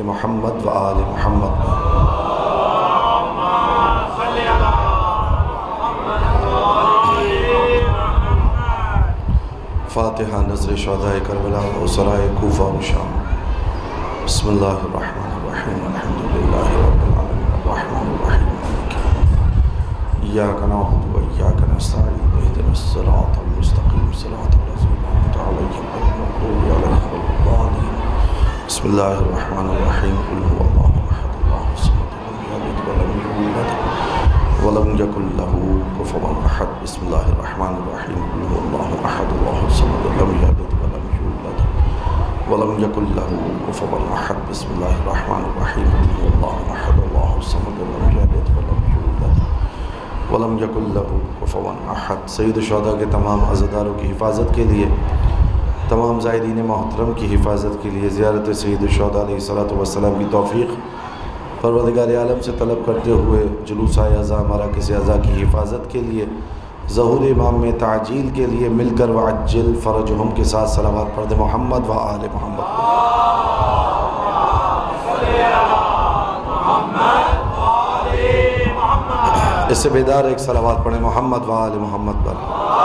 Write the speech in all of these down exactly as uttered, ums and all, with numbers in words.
Milk Mohammad व आले मोहम्मद। फ़ातिहा नज़र शुहदाए करबला व सराए कूफा व शाम। बिस्मिल्लाहिर्रहमानिर्रहीम अल्हम्दुलिल्लाहि रब्बिल आलमीन अर्रहमानिर रहीम इय्याका नअबुदु व इय्याका नस्तईन इहदिनस सिरातल मुस्तक़ीम सिरातल लज़ीना अनअमता अलैहिम गैरिल मग़ज़ूबि अलैहिम वलद्दालीन। बिस्मिल्लाहिर्रहमानिर्रहीम क़ुल हुवल्लाहु अहद अल्लाहुस समद लं यलिद व लं यूलद व लम यकुल लहू कुफुवन अहद। बिस्मिल्लाहिर्रहमानिर्रहीम क़ुल हुवल्लाहु अहद अल्लाहुस समद लं यलिद व लं यूलद व लम यकुल लहू कुफुवन अहद। बिस्मिल्लाहिर्रहमानिर्रहीम क़ुल हुवल्लाहु अहद अल्लाहुस समद लं यलिद व लं यूलद व लम यकुल लहू कुफुवन अहद। सय्यद शुहदा के तमाम अज़ादारों की हिफाजत के लिए, तमाम ज़ायरीन मोहतरम की हिफाजत के लिए ज़ियारत सय्यद शुहदा अलैहिस्सलातु वस्सलाम की तौफ़ीक़ परवरदिगार आलम से तलब करते हुए जुलूस अज़ा मराकिज़ अज़ा की हिफाजत के लिए, ज़हूर इमाम में ताजील के लिए मिलकर वअज्जिल फ़रजहुम के साथ सलावत पढ़ दे मोहम्मद व आले मोहम्मद। इससे बेदार एक सलावत पढ़े मोहम्मद व आले मोहम्मद पर।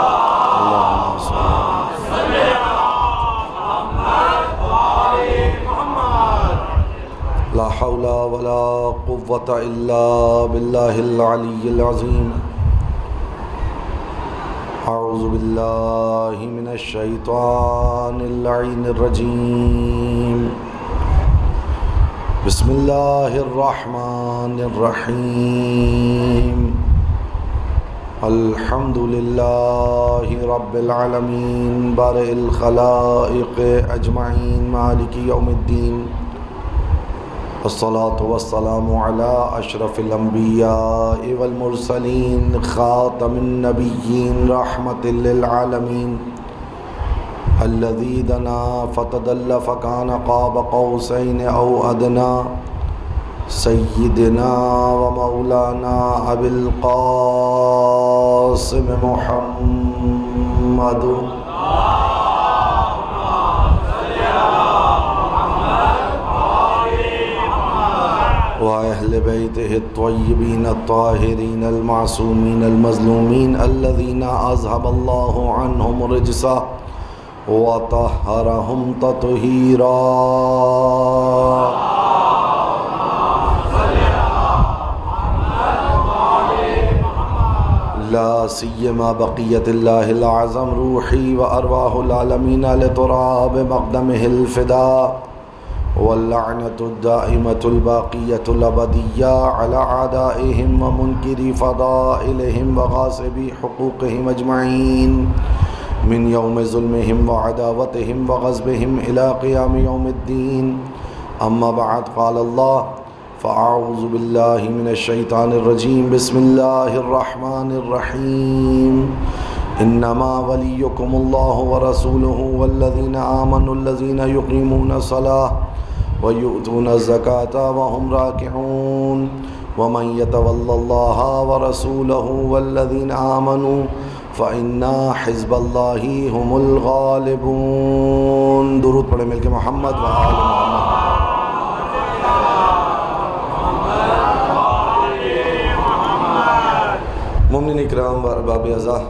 ला हौला वला कुव्वता इल्ला बिल्लाहिल अलिय्यिल अज़ीम। अऊज़ु बिल्लाहि मिनश शैतानिर लईनिर रजीम। बिस्मिल्लाहिर रहमानिर रहीम। अल्हम्दुलिल्लाहि रब्बिल आलमीन बारिल खलाइक़ अजमाइन मालिकि यौमिद्दीन। अस्सलातु वस्सलामु अला अशरफिल अंबिया'i वल मुरसलीन खातमिन नबिय्यीन रहमतिल लिल आलमीन अल्लज़ी दना फ़तदल्ला फ़कान क़ाब क़ौसैन औ अदना सय्यिदना व मौलाना अबिल क़ासिम मुहम्मद व अहले बैतिहि अत्तय्यबीन अत्ताहिरीन अलमासूमीन अलमज़लूमीन अल्लज़ीना अज़हबल्लाहु अन्हुम रिज्सा व तहहरहुम तत्हीरा। ला सिय्यमा बक़ियतिल्लाहिल अज़म रूही व अरवाहुल आलमीन लितुराब मक़दमिहिल फ़िदा वल्लअनतुद दाइमतुल बाक़ियतुल अबदिय्या अला आदाइहिम व मुनकिरी फ़दाइलिहिम व गासिबी हुक़ूक़िहिम अजमईन मिन यौम ज़ुल्मिहिम व अदावतिहिम व ग़ज़बिहिम इला क़ियाम यौमिद्दीन। अम्मा बअद क़ाल अल्लाह फ़अऊज़ु बिल्लाहि मिनश शैतानिर रजीम। बिस्मिल्लाहिर रहमानिर रहीम। इन्नमा वलियुकुमुल्लाहु व रसूलुहु वल्लज़ीना आमनुल्लज़ीना युक़ीमूनस सलाह व यु'तूनज़ ज़काता व हुम राकिऊन व मन यतवल्लल्लाह व रसूलहु वल्लज़ीना आमनू फ़इन्ना हिज़्बल्लाहि हुमुल गालिबून। दुरूद पढ़े मिलके मोहम्मद व आले मोहम्मद। मोमिनीन इकराम व अरबाब अज़ा,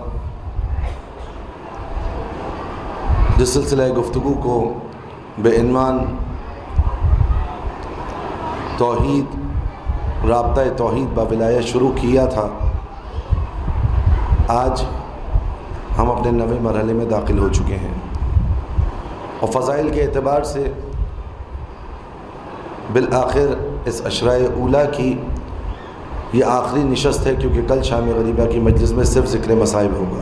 जिस सिलसिला गुफ्तगू को बेइन्वान तौहीद राब्ता तौहीद व विलायत शुरू किया था, आज हम अपने नवे मरहले में दाखिल हो चुके हैं और फ़ज़ाइल के एतबार से बिल आखिर इस अशराए ऊला की ये आखिरी नशस्त है, क्योंकि कल शाम गरीबा की मजलिस में सिर्फ ज़िक्र मसाइब होगा।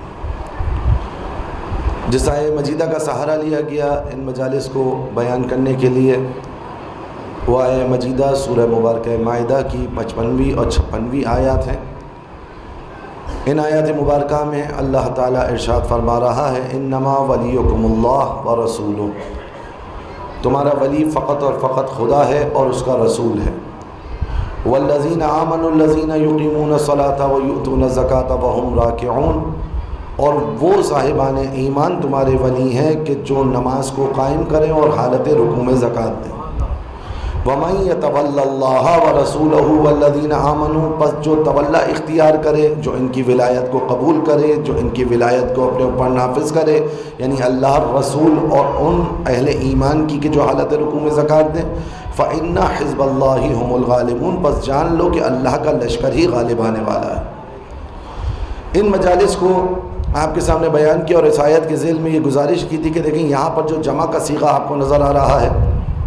जिस आये मजीदा का सहारा लिया गया इन मजालिस को बयान करने के लिए, वो आये मजीदा सूरह मुबारक माइदा की पचपनवीं और छप्पनवीं आयत हैं। इन आयत मुबारक में अल्लाह ताला इरशाद फरमा रहा है, इन्नमा वलियुकुमुल्लाह व रसूलुहु, तुम्हारा वली फ़कत और फ़कत खुदा है और उसका रसूल है। वल्लज़ीना आमनुल्लज़ीना युक़ीमूनस सलाता व यु'तूनज़ ज़काता व हुम राकिऊन, और वो साहिबान ईमान तुम्हारे वली हैं कि जो नमाज को कायम करें और हालत रुकू में ज़कात दें। वमन यतवल्लल्लाह व रसूलहु वल्लज़ीना आमनू, बस जो तवल्ला इख्तियार करे, जो इनकी विलायत को कबूल करे, जो इनकी विलायत को अपने ऊपर नाफिज करे, यानी अल्लाह रसूल और उन अहले ईमान की कि जो हालत रुकू में ज़कात दें, फ़इन्ना हिज़्बल्लाहि हुमुल गालिबून, बस जान लो कि अल्लाह का लश्कर ही गालिब आने वाला है। इन मजालिस को आपके सामने बयान किया और इस आयत के ज़िल में ये गुजारिश की थी कि देखें यहाँ पर जो जमा का सीगा आपको नज़र आ रहा है,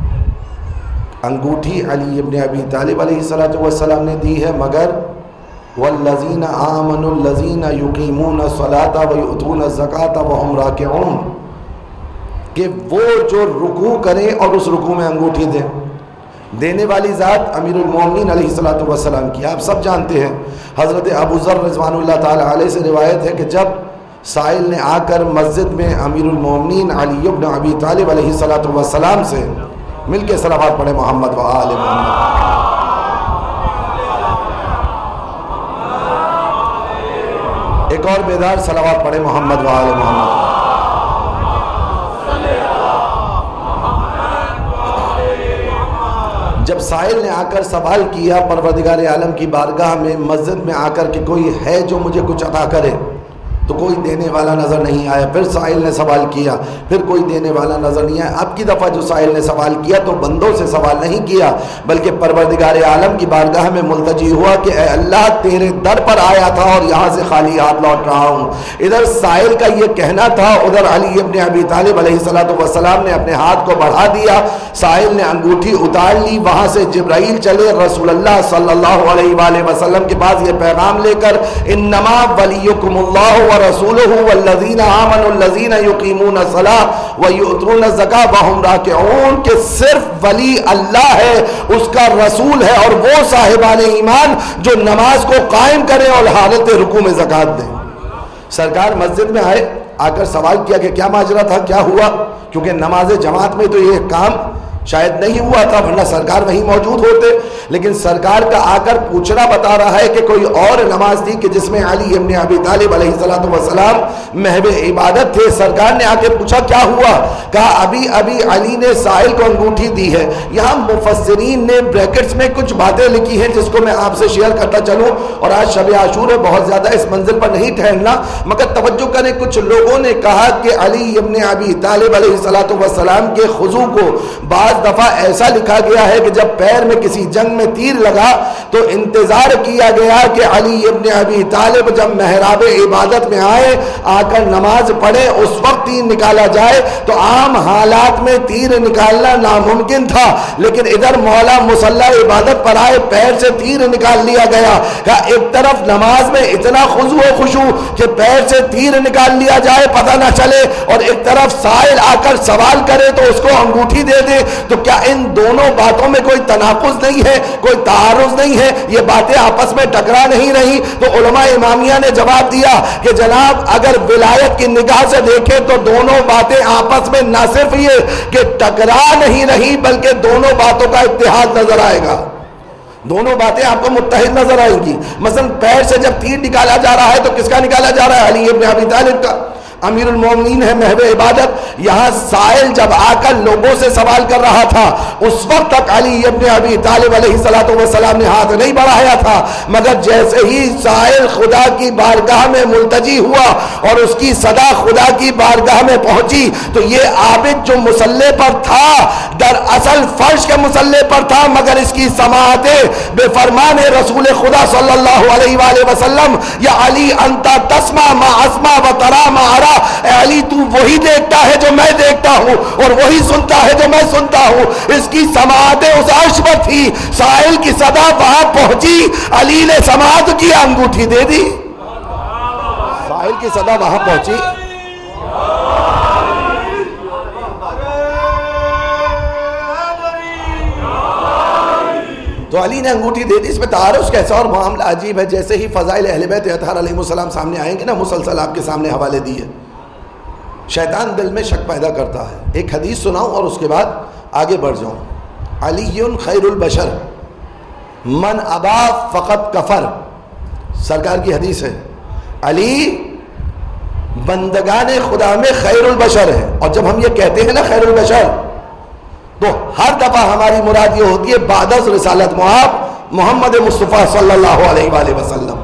अंगूठी अली इब्न अबी तालिब अलैहिस्सलातु वस्सलाम ने दी है, मगर वल्लज़ीना आमनुल्लज़ीना युकीमून सलाता व युतून ज़काता व हुम राकिऊन, कि वो जो रुकू करें और उस रुकू में अंगूठी दें। देने वाली ज़ात अमीरुल मोमिनीन अलैहिस्सलातु वस्सलाम की आप सब जानते हैं। हज़रत अबू ज़र रिज़वानुल्लाह ताला अलैहि से रिवायत है कि जब साइल ने आकर मस्जिद में अमीरुल मोमिनीन अली इब्न अबी तालिब अलैहिस्सलातु वस्सलाम से मिल के सलावत पढ़े मोहम्मद व आले मोहम्मद, एक और बेदार सलावत पढ़े मोहम्मद व आले मोहम्मद। जब साहिल ने आकर सवाल किया परवरदिगार आलम की बारगाह में, मस्जिद में आकर के कोई है जो मुझे कुछ अता करे, तो कोई देने वाला नज़र नहीं आया। फिर साहिल ने सवाल किया, फिर कोई देने वाला नज़र नहीं आया। अब की दफ़ा जो साहिल ने सवाल किया तो बंदों से सवाल नहीं किया, बल्कि परवरदिगार आलम की बारगाह में मुल्तजी हुआ कि ए अल्लाह, तेरे दर पर आया था और यहाँ से खाली हाथ लौट रहा हूँ। इधर साहिल का ये कहना था, उधर अली इब्न अबी तालिब अलैहिस्सलातु वस्सलाम ने अपने हाथ को बढ़ा दिया, साहिल ने अंगूठी उतार ली। वहाँ से जिब्राइल चले रसूलुल्लाह सल्लल्लाहु अलैहि वसल्लम के पास ये पैगाम लेकर, इन्नमा वलियुकुमुल्लाहु व रसूलुहु वल्लज़ीना आमनुल्लज़ीना युकीमूना सलाह व युतूना ज़का व हुम राकिऊन, कि सिर्फ वली अल्लाह है, उसका रसूल है और वो साहिबान ईमान जो नमाज को कायम करें और हालत रुकू में ज़कात दें। सरकार मस्जिद में आए, आकर सवाल किया कि क्या माजरा था, क्या हुआ, क्योंकि नमाज जमात में तो ये काम शायद नहीं हुआ था, वरना सरकार वहीं मौजूद होते। लेकिन सरकार का आकर पूछना बता रहा है कि कोई और नमाज थी कि जिसमें अली इब्न अबी तालिब अलैहिस्सलातु वस्सलाम महवे इबादत थे। सरकार ने आके पूछा क्या हुआ, कहा अभी अभी अली ने साहिल को अंगूठी दी है। यहाँ मुफस्सिरीन ने ब्रैकेट्स में कुछ बातें लिखी हैं जिसको मैं आपसे शेयर करता चलूँ, और आज शब आशूर है, बहुत ज़्यादा इस मंजिल पर नहीं ठहरना, मगर तवज्जो करें। कुछ लोगों ने कहा कि अली इब्न अबी तालिब अलैहिस्सलातु वस्सलाम के खुजू को बाज दफा ऐसा लिखा गया है कि जब पैर में किसी जंग में तीर लगा तो इंतजार किया गया कि अली इब्न अबी तालिब जब महराब इबादत में आए, आकर नमाज पढ़े, उस वक्त तीर निकाला जाए। तो आम हालात में तीर निकालना नामुमकिन था, लेकिन इधर मौला मुसल्ला इबादत पर आए, पैर से तीर निकाल लिया गया। एक तरफ नमाज में इतना खुशू खुशू कि पैर से तीर निकाल लिया जाए, पता ना चले, और एक तरफ साहिल आकर सवाल करे तो उसको अंगूठी दे दे। तो क्या इन दोनों बातों में कोई तनाकुज़ नहीं है, कोई तारुज़ नहीं है, ये बातें आपस में टकरा नहीं रही? तो उलमा इमामिया ने जवाब दिया कि जनाब, अगर विलायत की निगाह से देखें तो दोनों बातें आपस में न सिर्फ ये कि टकरा नहीं रही, बल्कि दोनों बातों का इत्तेहाद नजर आएगा। दोनों बातें आपको मुत्तहिद नजर आएंगी। मसलन पैर से जब तीर निकाला जा रहा है तो किसका निकाला जा रहा है? अली इब्न अबी तालिब का, अमीरुल मोमिनीन है, महवे इबादत। यहाँ साहिल जब आकर लोगों से सवाल कर रहा था, उस वक्त तक अली इब्न अबी तालिब अलैहिस्सलातु वस्सलाम ने हाथ नहीं बढ़ाया था, मगर जैसे ही साहिल खुदा की बारगाह में मुल्तजी हुआ और उसकी सदा खुदा की बारगाह में पहुंची, तो ये आबिद जो मुसल्ले पर था, दरअसल फर्श के मुसल्ले पर था, मगर इसकी समाअतें बेफरमान रसूल खुदा सल्लल्लाहु अलैहि वसल्लम, या अली अंता तस्मा मा अस्मा व तरा मा अरा, अली तू वही देखता है जो मैं देखता हूं और वही सुनता है जो मैं सुनता हूं। इसकी समाअतें उस अर्श पर थी, साहिल की सदा वहां पहुंची, अली ने समाअत की, अंगूठी दे दी। साहिल की सदा वहां पहुंची, तो अली ने अंगूठी दे दी। इसमें तारुज़ कैसा और मामला अजीब है। जैसे ही फ़ज़ाइल अहले बैत अतहार अलैहिमुस्सलाम सामने आएंगे ना, मुसलसल आपके सामने हवाले दिए, शैतान दिल में शक पैदा करता है। एक हदीस सुनाऊं और उसके बाद आगे बढ़ जाऊं। अलीयुन खैरुल बशर मन अबा फ़क़त कफ़र, सरकार की हदीस है। अली बंदगाने खुदा में खैरुल बशर है। और जब हम ये कहते हैं ना खैरुल बशर, तो हर दफा हमारी मुराद ये होती है बादस रिसालत मुआब मोहम्मद मुस्तफ़ा सल्लल्लाहु अलैहि वसल्लम।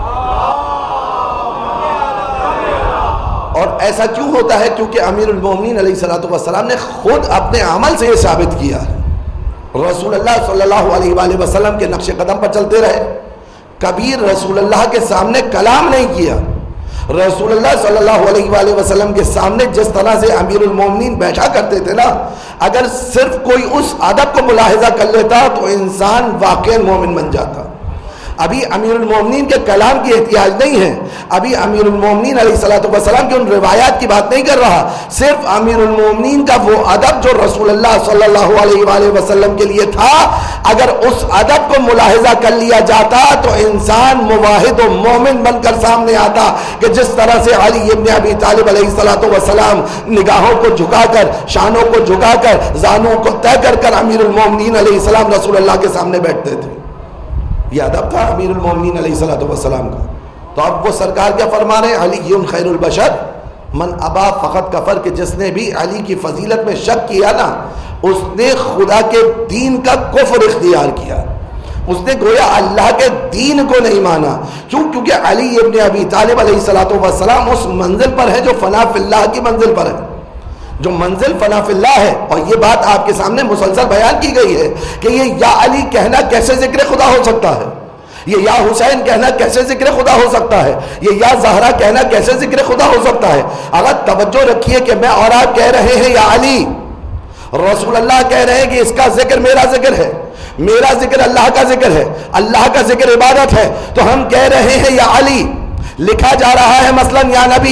और ऐसा क्यों होता है? क्योंकि अमीरुल मोमिनीन अलैहिस्सलातु वस्सलाम ने खुद अपने अमल से ये साबित किया है। रसूलुल्लाह सल्लल्लाहु अलैहि वसल्लम के नक्शे कदम पर चलते रहे, कभी रसूलुल्लाह के सामने कलाम नहीं किया। रसूलुल्लाह सल्लल्लाहु अलैहि वसल्लम के सामने जिस तरह से अमीरुल मोमिनीन बैठा करते थे ना, अगर सिर्फ कोई उस अदब को मुलाहिजा कर लेता तो इंसान वाकई मोमिन बन जाता। अभी अमीरुल मोमिनीन के कलाम की एहतियाज नहीं है, अभी अमीरुल मोमिनीन अलैहिस्सलातु वस्सलाम की उन रिवायात की बात नहीं कर रहा, सिर्फ अमीरुल मोमिनीन का वो अदब जो रसूलुल्लाह सल्लल्लाहु अलैहि वसल्लम के लिए था, अगर उस अदब को मुलाहिजा कर लिया जाता तो इंसान मुवाहिद और मोमिन बनकर सामने आता कि जिस तरह से अली इब्न अबी तालिब अलैहिस्सलातु वस्सलाम निगाहों को झुकाकर, शानों को झुकाकर, जानों को तय कर कर अमीरुल मोमिनीन अलैहिस्सलाम रसूलुल्लाह के सामने बैठते थे। यह अदब था अमीरुल मोमिनीन अलैहिस्सलातु वस्सलाम का। तो अब वो सरकार क्या फरमा रहे हैं? अली खैरुल बशर मन अबा फ़क़त कफ़र, के जिसने भी अली की फजीलत में शक किया ना, उसने खुदा के दीन का कुफ्र इख्तियार किया, उसने गोया अल्लाह के दीन को नहीं माना। क्यों? क्योंकि अली इब्न अबी तालिब अलैहिस्सलातु वस्सलाम उस मंजिल पर है जो फना फिल्लाह की मंजिल पर है, जो मंजिल फना फिल्लाह है। और ये बात आपके सामने मुसलसल बयान की गई है कि ये या अली कहना कैसे जिक्र खुदा हो सकता है, ये या हुसैन कहना कैसे जिक्र खुदा हो सकता है, ये या जहरा कहना कैसे जिक्र खुदा हो सकता है। अगर तवज्जो रखिए कि मैं और आप कह रहे हैं या अली, रसूलुल्लाह कह रहे हैं कि इसका जिक्र मेरा जिक्र है, मेरा जिक्र अल्लाह का जिक्र है, अल्लाह का जिक्र इबादत है, तो हम कह रहे हैं या अली। लिखा जा रहा है मसलन या नबी,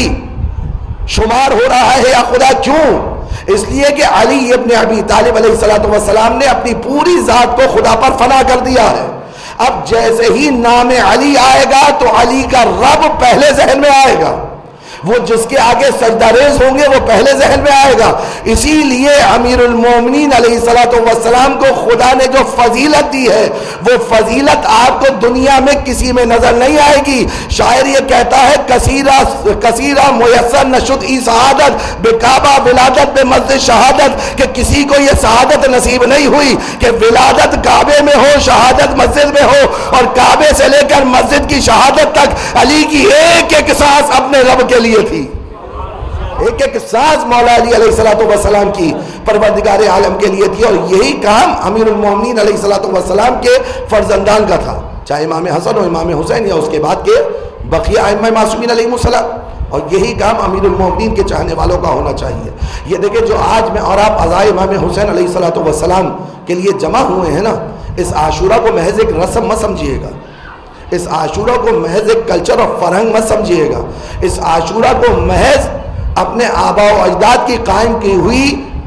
शुमार हो रहा है या खुदा। क्यों? इसलिए कि अली इब्न अबी तालिब अलैहिस्सलातु वस्सलाम ने अपनी पूरी जात को खुदा पर फना कर दिया है। अब जैसे ही नाम अली आएगा तो अली का रब पहले जहन में आएगा, वो जिसके आगे सजदारेज होंगे वो पहले जहन में आएगा। इसीलिए अमीरुल मोमिनीन अलैहिस्सलातु वस्सलाम को खुदा ने जो फजीलत दी है, वो फजीलत आपको दुनिया में किसी में नजर नहीं आएगी। शायर ये कहता है, कसीरा कसीरा मुयस्सर नशुद ई शहादत बेकाबा विलादत बे मस्जिद शहादत, कि किसी को ये शहादत नसीब नहीं हुई कि विलादत काबे में हो, शहादत मस्जिद में हो, और काबे से लेकर मस्जिद की शहादत तक अली की एक एक सांस अपने रब के लिए थी। एक एक सांस मौला अली अलैहिस्सलातु वस्सलाम की परवरदिगार आलम के लिए थी। और यही काम अमीरुल मोमिनीन अलैहिस्सलातु वस्सलाम के फर्जंदान का था, चाहे इमाम हसन और इमाम हुसैन या उसके बाद के बकिया अइम्मा मासूमीन अलैहिमुस्सलाम। और यही काम अमीरुल मोमिनीन के चाहने वालों का होना चाहिए। ये देखिए, जो आज मैं और आप अज़ाए इमाम हुसैन अलैहिस्सलातु वस्सलाम के लिए जमा हुए हैं ना, इस आशूरा को महज एक रस्म मत समझिएगा, इस आशूरा को महज एक कल्चर और फरहंग मत समझिएगा, इस आशूरा को महज अपने आबा व अजदाद की कायम की हुई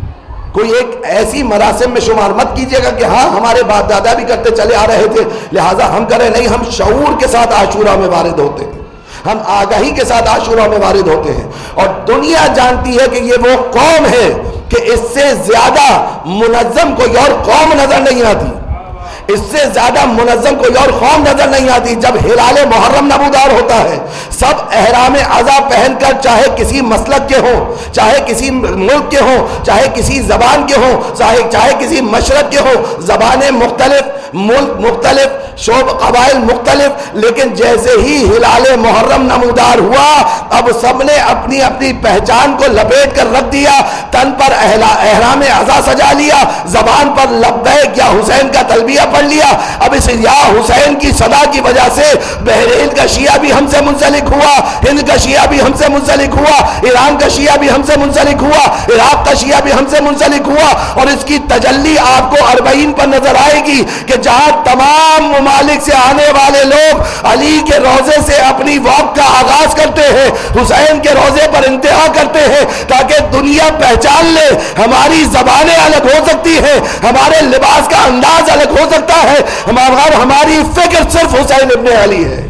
कोई एक ऐसी मरासिम में शुमार मत कीजिएगा कि हाँ हमारे बाप दादा भी करते चले आ रहे थे लिहाजा हम करें। नहीं, हम शऊर के साथ आशूरा में वारिद होते हैं, हम आगाही के साथ आशूरा में वारिद होते हैं। और दुनिया जानती है कि ये वो कौम है कि इससे ज्यादा मुनज्जम कोई और कौम नजर नहीं आती, इससे ज्यादा मुनज्जम कोई और कौम नजर नहीं आती। जब हिलाले मुहर्रम नमूदार होता है, सब एहराम अज़ा पहनकर, चाहे किसी मसलक के हों, चाहे किसी मुल्क के हों, चाहे किसी जबान के हों, चाहे चाहे किसी मशरक के हों, जबानें मुख्तलिफ, मुल्क मुख्तलिफ, शोब कबाइल मुख्तलिफ, लेकिन जैसे ही हिलाले मुहर्रम नमूदार हुआ, अब सबने अपनी अपनी पहचान को लपेट कर रख दिया, तन पर एहराम अज़ा सजा लिया, जबान पर लब्बैक या हुसैन का तलबिया पढ़ लिया। अब इस या हुसैन की सदा की वजह से बहरीन का शिया भी हमसे मुंसलिक हुआ, हिंद का शिया भी हमसे मुंसलिक हुआ, ईरान का शिया भी हमसे मुंसलिक हुआ, इराक का शिया भी हमसे मुंसलिक हुआ। और इसकी तजल्ली आपको अरबईन पर नजर आएगी कि जहां तमाम ममालिक से आने वाले लोग अली के रोजे से अपनी वॉक का आगाज करते हैं, हुसैन के रोजे पर इंतहा करते हैं, ताकि दुनिया पहचान ले हमारी जबानें अलग हो सकती है, हमारे लिबास का अंदाज अलग हो सकता है, हमारा हमारी फिक्र सिर्फ हुसैन इब्न अली है,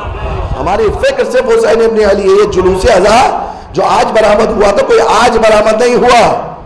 हमारी फिक्र सिर्फ हुसैन इब्न अली है। ये जुलूस अज़ा जो आज बरामद हुआ तो कोई आज बरामद नहीं हुआ,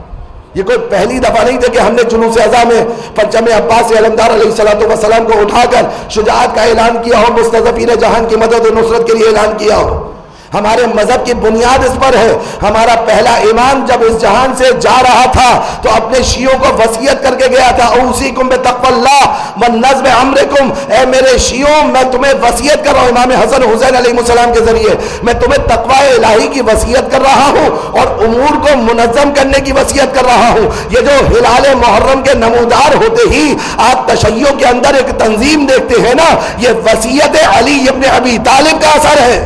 ये कोई पहली दफा नहीं था कि हमने जुलूस अज़ा में परचम अब्बास अलमदार अलैहिस्सलातु वस्सलाम को उठाकर शुजाअत का ऐलान किया हो, मुस्तज़फ़ीन जहान की मदद और नुसरत के लिए ऐलान किया हो। हमारे मजहब की बुनियाद इस पर है। हमारा पहला इमाम जब इस जहान से जा रहा था तो अपने शियों को वसीयत करके गया था, औसीकुम बितक़्वल्लाह व नज़्म अम्रिकुम, ए मेरे शियों मैं तुम्हें वसीयत कर रहा हूँ, इमाम हसन हुसैन अलैहिस्सलाम के जरिए मैं तुम्हें तक़वा इलाही की वसीयत कर रहा हूँ और उमूर को मुनज़्ज़म करने की वसीयत कर रहा हूँ। ये जो हिलाल मुहर्रम के नमूदार होते ही आप तशय्यो के अंदर एक तंजीम देखते हैं ना, ये वसीयत अली इब्न अबी तालिब का असर है,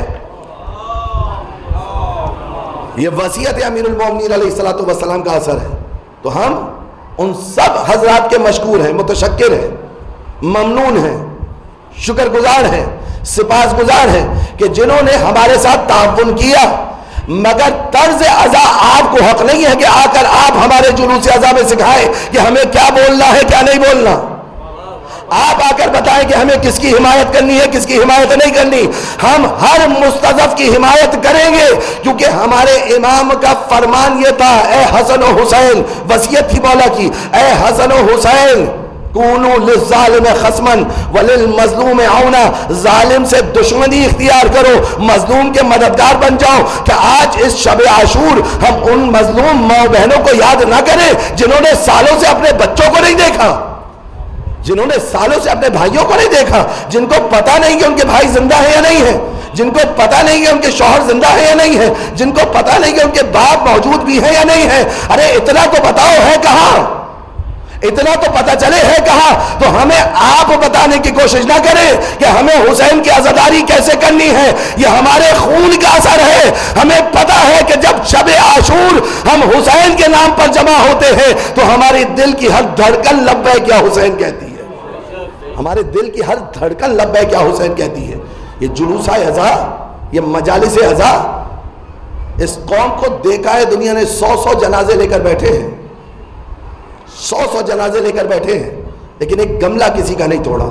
ये वसीयत अमीरुल मोमिनीन अलैहिस्सलातु वस्सलाम का असर है। तो हम उन सब हजरात के मशकूर हैं, मुतशक्किर हैं, ममनून हैं, शुक्रगुजार हैं, सिपासगुजार हैं कि जिन्होंने हमारे साथ ताउन किया। मगर तर्ज अज़ा आपको हक नहीं है कि आकर आप हमारे जुलूस अज़ा में सिखाएं कि हमें क्या बोलना है क्या नहीं बोलना। आप आकर बताएं कि हमें किसकी हिमायत करनी है किसकी हिमायत नहीं करनी। हम हर मुस्तज़फ़ की हिमायत करेंगे क्योंकि हमारे इमाम का फरमान ये था, ए हसन और हुसैन, वसीयत थी मौला की, ए हसन और हुसैन कूनू लिज़्ज़ालिम खस्मन वलिल मज़लूम औना, जालिम से दुश्मनी इख्तियार करो, मजलूम के मददगार बन जाओ। कि आज इस शब आशूर हम उन मजलूम माँ बहनों को याद ना करें जिन्होंने सालों से अपने बच्चों को नहीं देखा, जिन्होंने सालों से अपने भाइयों को नहीं देखा, जिनको पता नहीं कि उनके भाई जिंदा है या नहीं है, जिनको पता नहीं कि उनके शौहर जिंदा है या नहीं है, जिनको पता नहीं कि उनके बाप मौजूद भी है या नहीं है। अरे इतना तो बताओ है कहां, इतना तो पता चले है कहां। तो हमें आप बताने की कोशिश ना करें कि हमें हुसैन की आजादारी कैसे करनी है, यह हमारे खून का असर है। हमें पता है कि जब शब आशूर हम हुसैन के नाम पर जमा होते हैं तो हमारे दिल की हर धड़कन लब्बैक या हुसैन कहती है, हमारे दिल की हर धड़कन लब्बैक या हुसैन कहती है। ये जुलूसा अज़ा, ये मजालिस अज़ा, इस कौम को देखा है दुनिया ने, सौ सौ जनाजे लेकर बैठे हैं, सौ सौ जनाजे लेकर बैठे हैं, लेकिन एक गमला किसी का नहीं तोड़ा।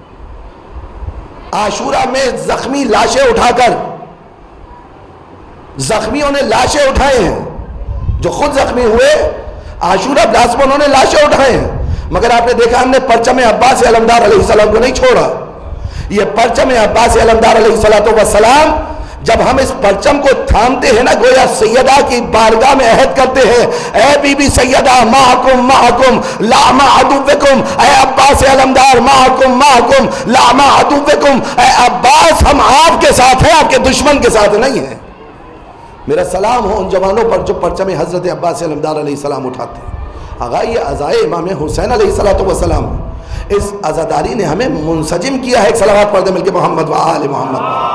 आशूरा में जख्मी लाशें उठाकर, जख्मियों ने लाशें उठाए हैं, जो खुद जख्मी हुए आशूरा ब्लास्ट में उन्होंने लाशें उठाए हैं। मगर आपने देखा हमने परचम अब्बास अलमदार अलैहिस्सलाम को नहीं छोड़ा। ये परचम अब्बास अलमदार अलैहिस्सलातु वस्सलाम, जब हम इस परचम को थामते हैं ना, गोया सैयदा की बारगाह में अहद करते हैं, ए बीबी सैयदा माकुम माकुम ला मा अदुव्वकुम, ए अब्बास अलमदार माकुम माकुम ला मा अदुव्वकुम, ए अब्बास हम आपके साथ हैं, आपके दुश्मन के साथ नहीं है। मेरा सलाम हो उन जवानों पर जो परचम हजरत अब्बास अलमदार अलैहिस्सलाम उठाते हैं। अगा ये अज़ाए इमाम हुसैन अलैहिस्सलातु वस्सलाम, इस अज़ादारी ने हमें मुंसजिम किया है। एक सलावत पढ़ दे मिलके, मोहम्मद व आले मोहम्मद।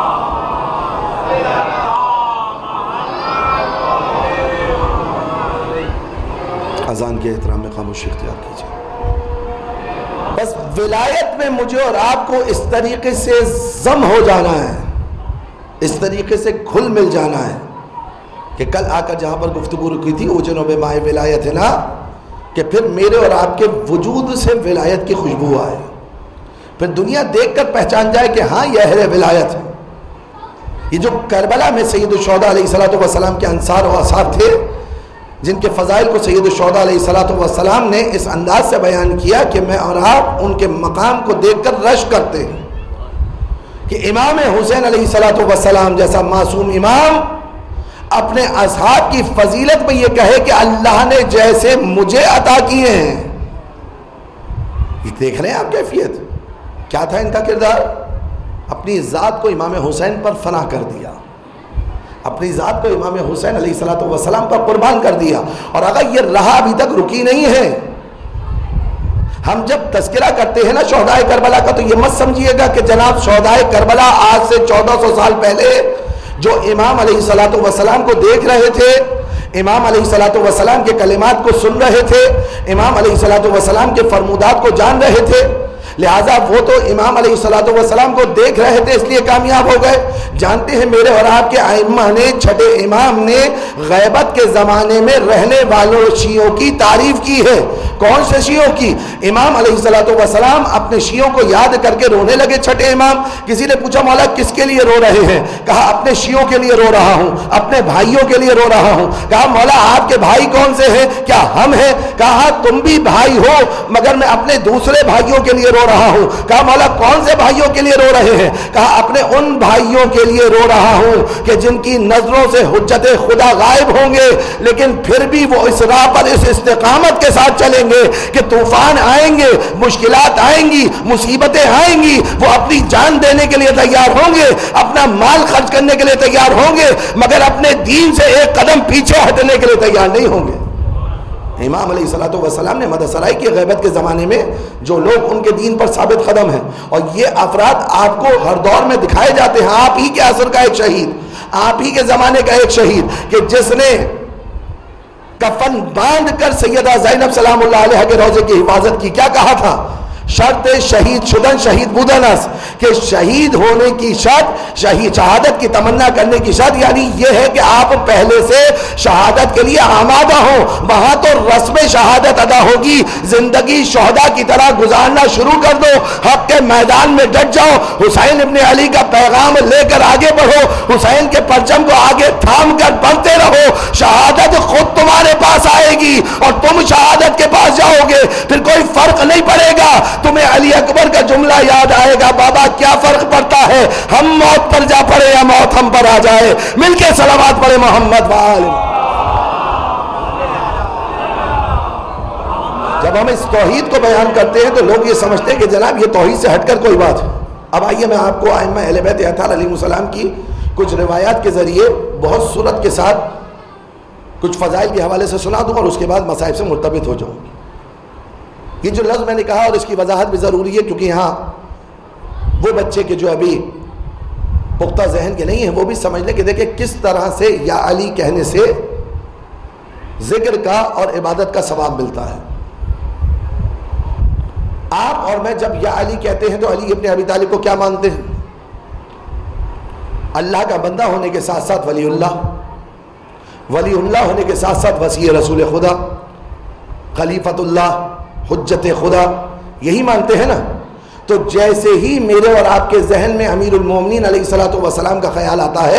अजान के एहतराम में खामोशी इख्तियार कीजिए। बस विलायत में मुझे और आपको इस तरीके से जम हो जाना है, इस तरीके से घुल मिल जाना है कि कल आकर जहाँ पर गुफ्तगू रुकी थी वो जनोब माए विलायत है ना, कि फिर मेरे और आपके वजूद से विलायत की खुशबू आए, फिर दुनिया देखकर पहचान जाए कि हाँ यह अहले विलायत है। ये जो करबला में सैयद शुहदा अलैहिस्सलातु वस्सलाम के अंसार और असाब थे, जिनके फ़ज़ाइल को सैयद शुहदा अलैहिस्सलातु वस्सलाम ने इस अंदाज से बयान किया कि मैं और आप उनके मकाम को देखकर रश करते हैं कि इमाम हुसैन अलैहिस्सलातु वस्सलाम जैसा मासूम इमाम अपने असहाब की फजीलत में ये कहे कि अल्लाह ने जैसे मुझे अता किए हैं। ये देख रहे हैं आप कैफियत, क्या था इनका किरदार। अपनी ज़ात को इमाम हुसैन पर फना कर दिया, अपनी ज़ात को इमाम हुसैन अलैहिस्सलातु वस्सलाम पर कुर्बान कर दिया। और अगर ये रहा अभी तक रुकी नहीं है। हम जब तज़किरा करते हैं ना शुहदाए करबला का, तो ये मत समझिएगा कि जनाब शुहदाए करबला आज से चौदह सौ साल पहले जो इमाम अलैहिस्सलातु वस्सलाम को देख रहे थे, इमाम अलैहिस्सलातु वस्सलाम के कलिमात को सुन रहे थे, इमाम अलैहिस्सलातु वस्सलाम के फरमूदात को जान रहे थे, लिहाजा वो तो इमाम अलैहिस्सलातु वस्सलाम को देख रहे थे इसलिए कामयाब हो गए। जानते हैं मेरे और आपके आइम्मा ने, छठे इमाम ने गैबत के ज़माने में रहने वालों शियों की तारीफ की है। कौन से शियों की? इमाम अलैहिस्सलातु वस्सलाम अपने शियों को याद करके रोने लगे। छठे इमाम, किसी ने पूछा मौला किसके लिए रो रहे हैं? कहा अपने शियों के लिए रो रहा हूं, अपने भाइयों के लिए रो रहा हूं। कहा मौला आपके भाई कौन से हैं? क्या हम हैं? कहा तुम भी भाई हो मगर मैं अपने दूसरे भाइयों के लिए रो रहा हूं। कहा मौला कौन से भाइयों के लिए रो रहे हैं? कहा अपने उन भाइयों के लिए रो रहा हूं कि जिनकी नजरों से हुज्जत खुदा गायब होंगे, लेकिन फिर भी वो इस राह पर इस इस्तिकामत के साथ चलेंगे कि तूफान आएंगे, मुश्किलात आएंगी, मुसीबतें आएंगी, वो अपनी जान देने के लिए तैयार होंगे, अपना माल खर्च करने के लिए तैयार होंगे, मगर अपने दीन से एक कदम पीछे हटने के लिए तैयार नहीं होंगे। इमाम अलैहिस्सलातु वस्सलाम ने मदसराई की गैबत के ज़माने में जो लोग उनके दीन पर साबित कदम हैं, और ये अफराद आपको हर दौर में दिखाए जाते हैं। आप ही के असर का एक शहीद, आप ही के ज़माने का एक शहीद कि जिसने कफन बांध कर सैयदा ज़ैनब सलामुल्लाह अलैहा के रोजे की हिफाजत की। क्या कहा था? शर्त शहीद शुदन शहीद बुदनस, कि शहीद होने की शर्त, शहीद शहादत की तमन्ना करने की शर्त, यानी यह है कि आप पहले से शहादत के लिए आमादा हो। वहां तो रस्म शहादत अदा होगी। जिंदगी शोहदा की तरह गुजारना शुरू कर दो, हक के मैदान में डट जाओ, हुसैन इब्ने अली का पैगाम लेकर आगे बढ़ो, हुसैन के परचम को आगे थाम कर बढ़ते रहो। शहादत खुद तुम्हारे पास आएगी और तुम शहादत के पास जाओगे, फिर कोई फर्क नहीं पड़ेगा। तुम्हें अली अकबर का जुमला याद आएगा, बाबा क्या फर्क पड़ता है, हम मौत पर जा पड़े या मौत हम पर आ जाए, मिलके सलावत पढ़े मोहम्मद वाले। जब हम इस तौहीद को बयान करते हैं तो लोग ये समझते हैं कि जनाब ये तौहीद से हटकर कोई बात है। अब आइए मैं आपको आइम्मा अहले बैत अतार अलैहिमुस्सलाम की कुछ रिवायात के जरिए बहुत सूरत के साथ कुछ फजाइल के हवाले से सुना दूं और उसके बाद मसाइब से मुर्तबित हो जाऊं। ये जो लफ्ज़ मैंने कहा और इसकी वजाहत भी ज़रूरी है, क्योंकि यहाँ वो बच्चे के जो अभी पुख्ता जहन के नहीं है वो भी समझ लें कि देखें किस तरह से या अली कहने से जिक्र का और इबादत का सवाब मिलता है। आप और मैं जब या अली कहते हैं तो अली इब्ने अबी तालिब को क्या मानते हैं? अल्लाह का बंदा होने के साथ साथ वलीउल्लाह, वलीउल्लाह होने के साथ साथ वसी रसूल खुदा, खलीफतुल्लाह, हुज्जत खुदा, यही मानते हैं ना। तो जैसे ही मेरे और आपके जहन में अमीरुल मोमिनीन अलैहिस्सलातु वस्सलाम का ख्याल आता है,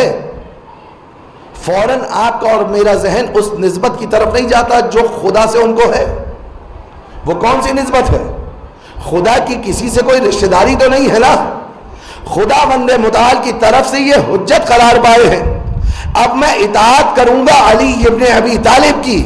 फौरन आपका और मेरा जहन उस निस्बत की तरफ नहीं जाता जो खुदा से उनको है। वो कौन सी निस्बत है? खुदा की किसी से कोई रिश्तेदारी तो नहीं है ना। खुदा बंदे मुताल की तरफ से ये हुज्जत करार पाए हैं। अब मैं इताअत करूंगा अली इब्ने अबी तालिब की,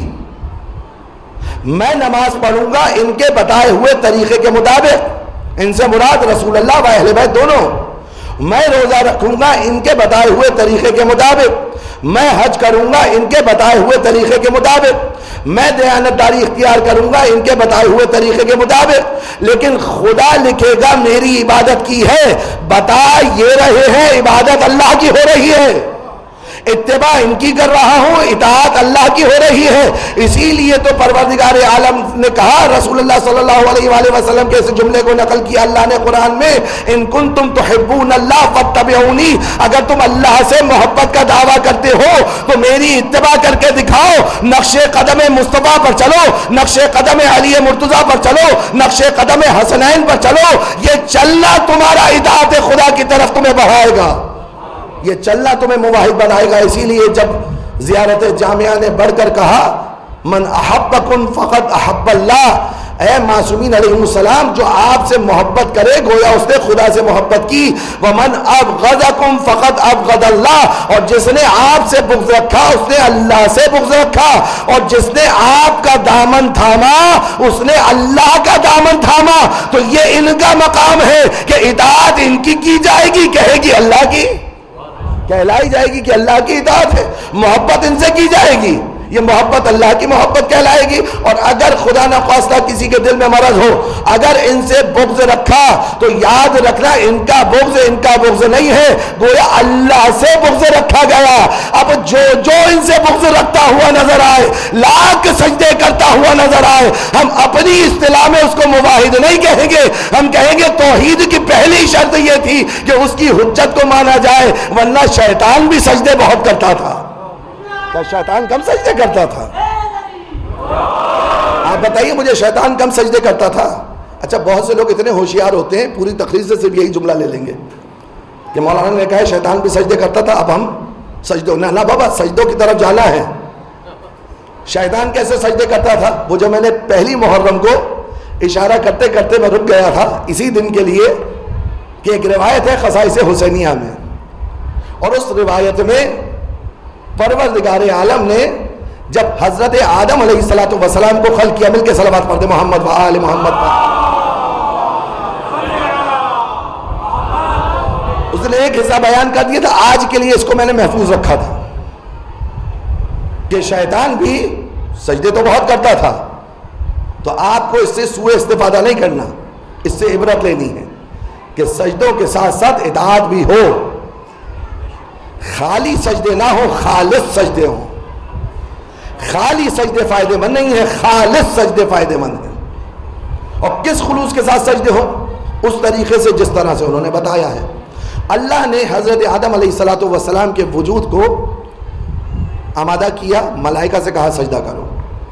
मैं नमाज पढ़ूंगा इनके बताए हुए तरीके के मुताबिक, इनसे मुराद रसूलुल्लाह व अहले बैत दोनों। मैं रोजा रखूंगा इनके बताए हुए तरीके के मुताबिक, मैं हज करूंगा इनके बताए हुए तरीके के मुताबिक, मैं दयानतदारी इख्तियार करूंगा इनके बताए हुए तरीके के मुताबिक। लेकिन खुदा लिखेगा मेरी इबादत की है, बता ये रहे हैं इबादत अल्लाह की हो रही है, इत्तिबा इनकी कर रहा हूं, इताअत अल्लाह की हो रही है। इसीलिए तो परवरदिगार आलम ने कहा, रसूलुल्लाह सल्लल्लाहु अलैहि वसल्लम के इस जुमले को नकल किया अल्लाह ने कुरान में, इन कुंतुम तुहिब्बून अल्लाह फत्तबिऊनी, अगर तुम अल्लाह से मोहब्बत का दावा करते हो तो मेरी इत्तिबा करके दिखाओ, नक्शे कदम मुस्तफा पर चलो, नक्शे कदम अली मुर्तजा पर चलो, नक्शे कदम हसनैन पर चलो। ये चलना तुम्हारा इताअत खुदा की तरफ तुम्हें बढ़ाएगा, ये चलना तुम्हें मुवाहिद बनाएगा। इसीलिए जब ज़ियारत जामिया ने बढ़कर कहा, मन अहब्बकुम फ़क़द अहब्बल्लाह, ऐ मासूमीन अलैहिमुस्सलाम जो आपसे मोहब्बत करे गोया उसने खुदा से मोहब्बत की। वमन अबग़ज़कुम फ़क़द अबग़ज़ल्लाह, और जिसने आपसे बुग़्ज़ रखा उसने अल्लाह से बुग़्ज़ रखा, और जिसने आपका दामन थामा उसने अल्लाह का दामन थामा। तो ये इनका मकाम है कि इताअत इनकी की जाएगी, कहेगी अल्लाह की, कहलाई जाएगी कि अल्लाह की इताअत है, मोहब्बत इनसे की जाएगी, ये मोहब्बत अल्लाह की मोहब्बत कहलाएगी। और अगर खुदा न ख्वास्ता किसी के दिल में मरज हो, अगर इनसे बुग़्ज़ रखा तो याद रखना इनका बुग़्ज़ इनका बुग़्ज़ नहीं है, गोया अल्लाह से बुग़्ज़ रखा गया। अब जो जो इनसे बुग़्ज़ रखता हुआ नजर आए, लाख सजदे करता हुआ नजर आए, हम अपनी इस्तिलाह में उसको मुवाहिद नहीं कहेंगे, हम कहेंगे तौहीद की पहली शर्त यह थी कि उसकी हुज्जत को माना जाए, वरना शैतान भी सजदे बहुत करता था। क्या शैतान कम सजदे करता था? आप बताइए मुझे, शैतान कम सजदे करता था? अच्छा, बहुत से लोग इतने होशियार होते हैं, पूरी तकरीर से सिर्फ यही जुमला ले लेंगे कि मौलाना ने कहा है शैतान भी सजदे करता था, अब हम सजदों ना ना बाबा, सजदों की तरफ जाना है। शैतान कैसे सजदे करता था? वो जो मैंने पहली मुहर्रम को इशारा करते करते मैं रुक गया था इसी दिन के लिए कि एक रिवायत है खसाइस हुसैनिया में, और उस रिवायत में परवरदिगार आलम ने जब हजरत आदम अलैहिस्सलातु वस्सलाम को खल्क किया, मिलके सलावत पढ़ते मोहम्मद व आले मोहम्मद पर, उसने एक हिस्सा बयान कर दिया था, आज के लिए इसको मैंने महफूज रखा था कि शैतान भी सजदे तो बहुत करता था। तो आपको इससे सूए इस्तिफादा नहीं करना, इससे इबरत लेनी है कि सजदों के साथ साथ इताअत भी हो, खाली सजदे ना हो, खालिस सजदे हो। खाली सजदे फायदेमंद नहीं है, खालिस सजदे फायदेमंद है। और किस खुलूस के साथ सजदे हो? उस तरीके से जिस तरह से उन्होंने बताया है। अल्लाह ने हजरत आदम अलैहिस्सलातु वस्सलाम के वजूद को आमादा किया, मलाइका से कहा सजदा करो।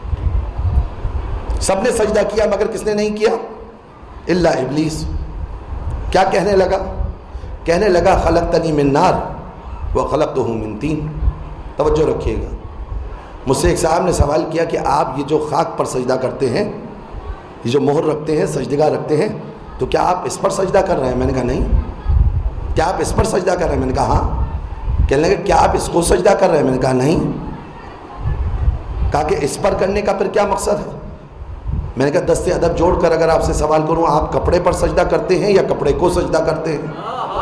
सबने सजदा किया, मगर किसने नहीं किया? इल्ला इब्लीस। क्या कहने लगा? कहने लगा खलक़तनी मिन नार व खलक़तहू मिन तीन। तवज्जो रखिएगा, मुझसे एक साहब ने सवाल किया कि आप ये जो खाक पर सजदा करते हैं, ये जो मोहर रखते हैं, सजदगाह रखते हैं, तो क्या आप इस पर सजदा कर रहे हैं? मैंने कहा नहीं। क्या आप इस पर सजदा कर रहे हैं? मैंने कहा हाँ। कहने लगे क्या आप इसको सजदा कर रहे हैं? मैंने कहा नहीं। कहा कि इस पर करने का फिर क्या मकसद है? मैंने कहा दस्ते अदब जोड़कर अगर आपसे सवाल करूं, आप कपड़े पर सजदा करते हैं या कपड़े को सजदा करते हैं?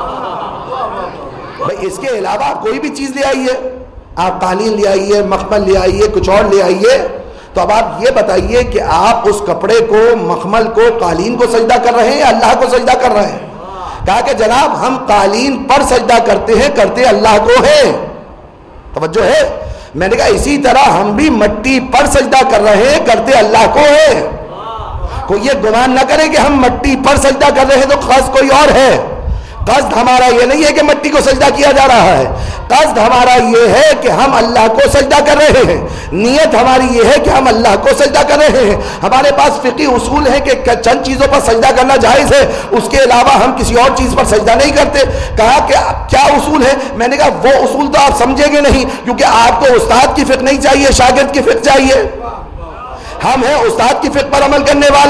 भाई इसके अलावा कोई भी चीज़ ले आइए, आप कालीन ले आइए, मखमल ले आइए, कुछ और ले आइए, तो अब आप ये बताइए कि आप उस कपड़े को, मखमल को, कालीन को सजदा कर रहे हैं या अल्लाह को सजदा कर रहे हैं? कहा कि जनाब हम कालीन पर सजदा करते हैं, करते अल्लाह को है। तवज्जो है? मैंने कहा इसी तरह हम भी मट्टी पर सजदा कर रहे हैं, करते अल्लाह को है। कोई ये गुमान न करे कि हम मट्टी पर सजदा कर रहे हैं तो खास कोई और है। कस्द हमारा ये नहीं है कि मट्टी को सजदा किया जा रहा है, कस्द हमारा ये है कि हम अल्लाह को सजदा कर रहे हैं। नियत हमारी ये है कि हम अल्लाह को सजदा कर रहे हैं। हमारे पास फिक़ी उसूल है कि चंद चीज़ों पर सजदा करना जायज़ है, उसके अलावा हम किसी और चीज़ पर सजदा नहीं करते। कहा कि क्या उसूल है? मैंने कहा वो उसूल तो आप समझेंगे नहीं, क्योंकि आपको उस्ताद की फ़िक़्ह नहीं चाहिए, शागिर्द की फ़िक़्ह चाहिए। हम हैं उस्ताद की फ़िक़्ह पर अमल करने वाले,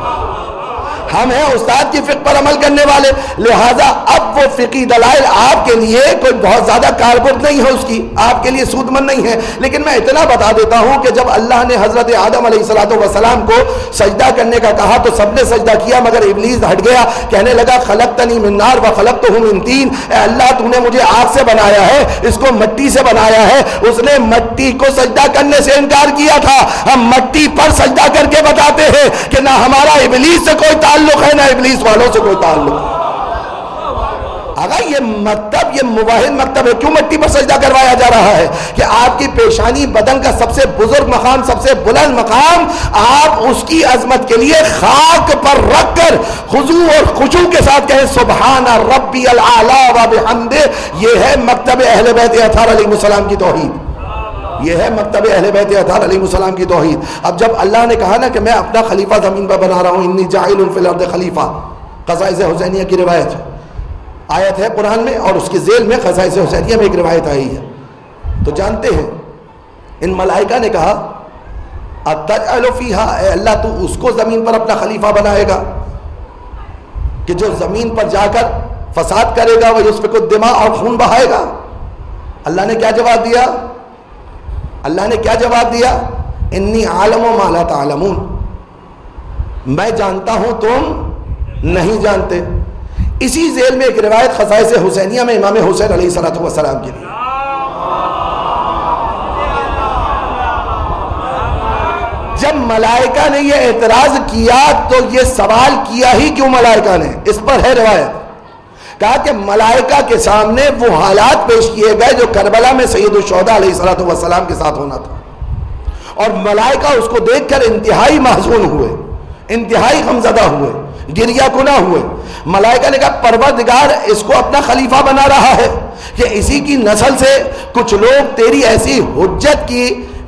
हम हैं उस्ताद की फ़िक़्ह पर अमल करने वाले, लिहाजा अब वो फ़िक़ी दलाइल आपके लिए कोई बहुत ज़्यादा कारगर नहीं है, उसकी आपके लिए सूदमंद नहीं है। लेकिन मैं इतना बता देता हूँ कि जब अल्लाह ने हज़रत आदम अलैहिस्सलातु वस्सलाम को सजदा करने का कहा तो सबने सजदा किया, मगर इब्लीस हट गया। कहने लगा खलक़तनी मिन नार व खलक़तहू मिन तीन। अल्लाह तूने मुझे आग से बनाया है, इसको मिट्टी से बनाया है। उसने मिट्टी को सजदा करने से इनकार किया था। हम मिट्टी पर सजदा करके बताते हैं कि ना हमारा इब्लीस से कोई ताल्लुक है, ना इब्लीस वालों से कोई ताल्लुक। अगर ये मकतब, ये मुवाहिद मकतब है, क्यों मिट्टी पर सजदा करवाया जा रहा है? कि आपकी पेशानी बदन का सबसे बुजुर्ग मकाम, सबसे बुलंद मकाम, आप उसकी अजमत के लिए खाक पर रख कर खुजू और खुशू के साथ कहें सुबहान रब्बियल आला व बिहम्दे। ये है मकतब अहले बैत अताहर अलैहिस्सलाम की तौहीद। ये है मकतब अहले बैत अताहर अलैहिस्सलाम की तौहीद। अब जब अल्लाह ने कहा ना कि मैं अपना खलीफा ज़मीन पर बना रहा हूँ, इन्नी जाइलुन फिल अर्द खलीफा, क़साइस हुसैनिया की रिवायत है, आयत है कुरान में, और उसके जेल में क़साइस हुसैनिया में एक रिवायत आई है। तो जानते हैं इन मलाइका ने कहा अतजअलु फ़ीहा, अल्लाह तू उसको ज़मीन पर अपना खलीफा बनाएगा कि जो ज़मीन पर जाकर फसाद करेगा, वह युस्फ़िकु दिमा, और खून बहाएगा। अल्लाह ने क्या जवाब दिया? अल्लाह ने क्या जवाब दिया? इन्नी आलमु मा ला तालमून, मैं जानता हूं तुम नहीं जानते। इसी जेल में एक रिवायत ख़साइस हुसैनिया में इमाम हुसैन अलैहिस्सलातु वस्सलाम के लिए, जब मलाइका ने यह एतराज किया तो यह सवाल किया ही क्यों मलाइका ने? इस पर है रिवायत। कहा कि मलाइका के सामने वो हालात पेश किए गए जो करबला में सैयदुल शुहदा अलैहिस्सलातु वस्सलाम के साथ होना था, और मलाइका उसको देखकर इंतहाई महज़ून हुए, इंतहाई गमज़दा हुए, गिरिया कुना हुए। मलाइका ने कहा परवरदिगार इसको अपना खलीफा बना रहा है कि इसी की नस्ल से कुछ लोग तेरी ऐसी हुज्जत की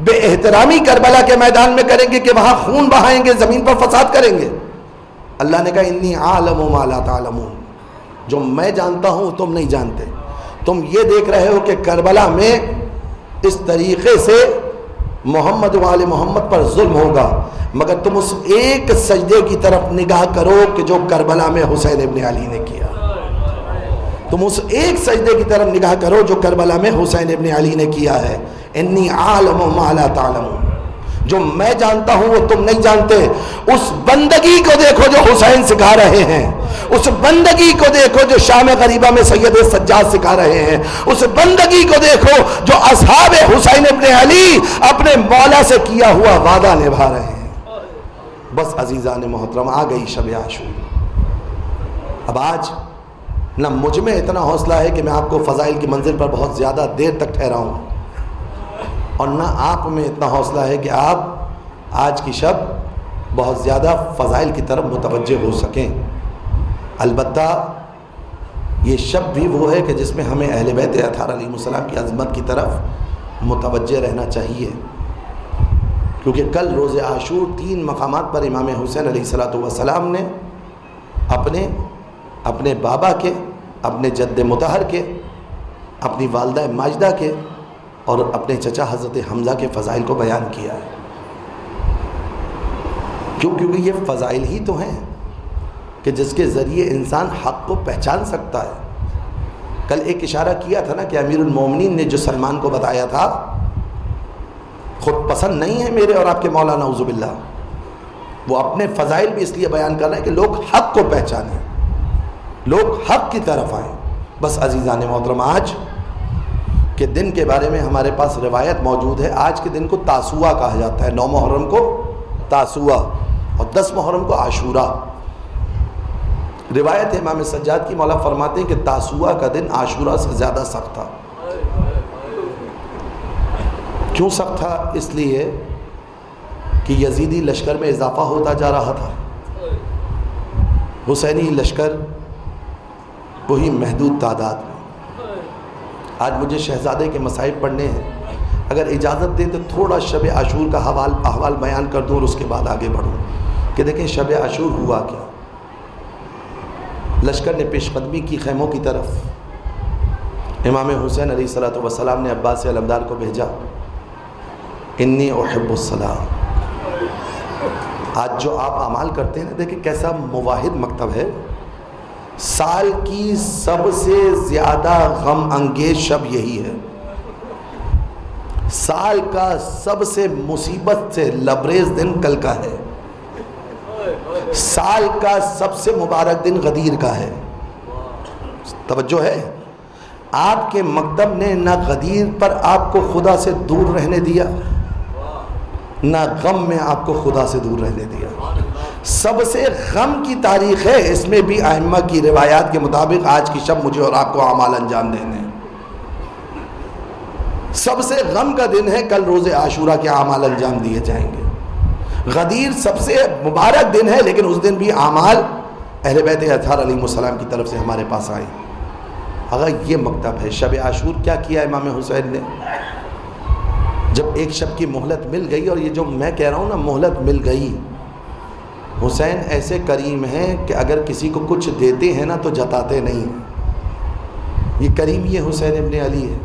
बेएहतरामी करबला के मैदान में करेंगे कि वहां खून बहाएंगे, जमीन पर फसाद करेंगे। अल्लाह ने कहा इन्नी आलमु मा ला तालमून, जो मैं जानता हूं तुम नहीं जानते। तुम ये देख रहे हो कि करबला में इस तरीके से मोहम्मद वाले मोहम्मद पर जुल्म होगा, मगर तुम उस एक सजदे की तरफ निगाह करो कि जो करबला में हुसैन इब्ने अली ने किया। तुम उस एक सजदे की तरफ निगाह करो जो करबला में हुसैन इब्ने अली ने किया है। इन्नी आलमु मा ला तालमून, जो मैं जानता हूं वो तुम नहीं जानते। उस बंदगी को देखो जो हुसैन सिखा रहे हैं, उस बंदगी को देखो जो शाम गरीबा में सैयद सज्जाद सिखा रहे हैं, उस बंदगी को देखो जो असहाब हुसैन इब्ने अली अपने मौला से किया हुआ वादा निभा रहे हैं। बस अजीज़ान मोहतरम, आ गई शब आशूर। अब आज ना मुझ में इतना हौसला है कि मैं आपको फ़ज़ाइल की मंजिल पर बहुत ज़्यादा देर तक ठहराऊँ, और ना आप में इतना हौसला है कि आप आज की शब बहुत ज़्यादा फ़ज़ाइल की तरफ मुतवज्जे हो सकें। अलबत्ता ये शब भी वो है कि जिसमें हमें अहले बैत अतहार अलैहिस्सलाम की अज़मत की तरफ मुतवज्जे रहना चाहिए, क्योंकि कल रोज़े आशूर तीन मकामात पर इमाम हुसैन अलैहिस्सलातु वस्सलाम ने अपने अपने बाबा के, अपने जद्द मुतहर के, अपनी वालदा माजिदा के और अपने चचा हज़रत हमज़ा के फ़ज़ाइल को बयान किया है। क्यों? क्योंकि ये फ़ज़ाइल ही तो हैं कि जिसके ज़रिए इंसान हक़ को पहचान सकता है। कल एक इशारा किया था ना कि अमीरुल मोमिनीन ने जो सलमान को बताया था, ख़ुद पसंद नहीं है मेरे और आपके मौला नऊज़ुबिल्लाह, वो अपने फ़ज़ाइल भी इसलिए बयान कर रहे हैं कि लोग हक़ को पहचानें, लोग हक़ की तरफ आएँ। बस अज़ीज़ान मोहतरम, आज के दिन के बारे में हमारे पास रिवायत मौजूद है। आज के दिन को तासुआ कहा जाता है। नौ मुहर्रम को तासुआ और दस मुहर्रम को आशूरा। रिवायत है इमाम सज्जाद की, मौला फरमाते हैं कि तासुआ का दिन आशूरा से ज़्यादा सख्त था। क्यों सख्त था? इसलिए कि यजीदी लश्कर में इजाफा होता जा रहा था। हुसैनी लश्कर वही महदूद तादाद में। आज मुझे शहजादे के मसाइब पढ़ने हैं, अगर इजाज़त दें तो थोड़ा शब आशूर का हवाल अहवाल बयान कर दूँ और उसके बाद आगे बढ़ूँ कि देखें शब आशूर हुआ क्या। लश्कर ने पेशकदमी की खैमों की तरफ। इमाम हुसैन अलैहिस्सलातु वस्सलाम ने अब्बास अलमदार को भेजा, इन्नी उहिब्बुस्सलाम। आज जो आप अमाल करते हैं ना, देखिए कैसा मुवाहिद मकतब है। साल की सबसे ज़्यादा गम अंगेज शब यही है। साल का सबसे मुसीबत से लबरेज दिन कल का है। साल का सबसे मुबारक दिन गदीर का है। तवज्जो है? आपके मकतब ने ना गदीर पर आपको खुदा से दूर रहने दिया, ना गम में आपको खुदा से दूर रहने दिया। सबसे गम की तारीख है, इसमें भी अइम्मा की रिवायात के मुताबिक आज की शब मुझे और आपको अमाल अंजाम देने। सबसे गम का दिन है, कल रोज़े आशूरा के अमाल अंजाम दिए जाएंगे। गदीर सबसे मुबारक दिन है, लेकिन उस दिन भी अमाल अहले बैत अतहार अलैहिस्सलाम की तरफ से हमारे पास आए। अगर ये मकतब है शब आशूर, क्या किया इमाम हुसैन ने? जब एक शब की मोहलत मिल गई, और ये जो मैं कह रहा हूँ ना मोहलत मिल गई, हुसैन ऐसे करीम हैं कि अगर किसी को कुछ देते हैं ना तो जताते नहीं। ये करीम ये हुसैन इब्ने अली है।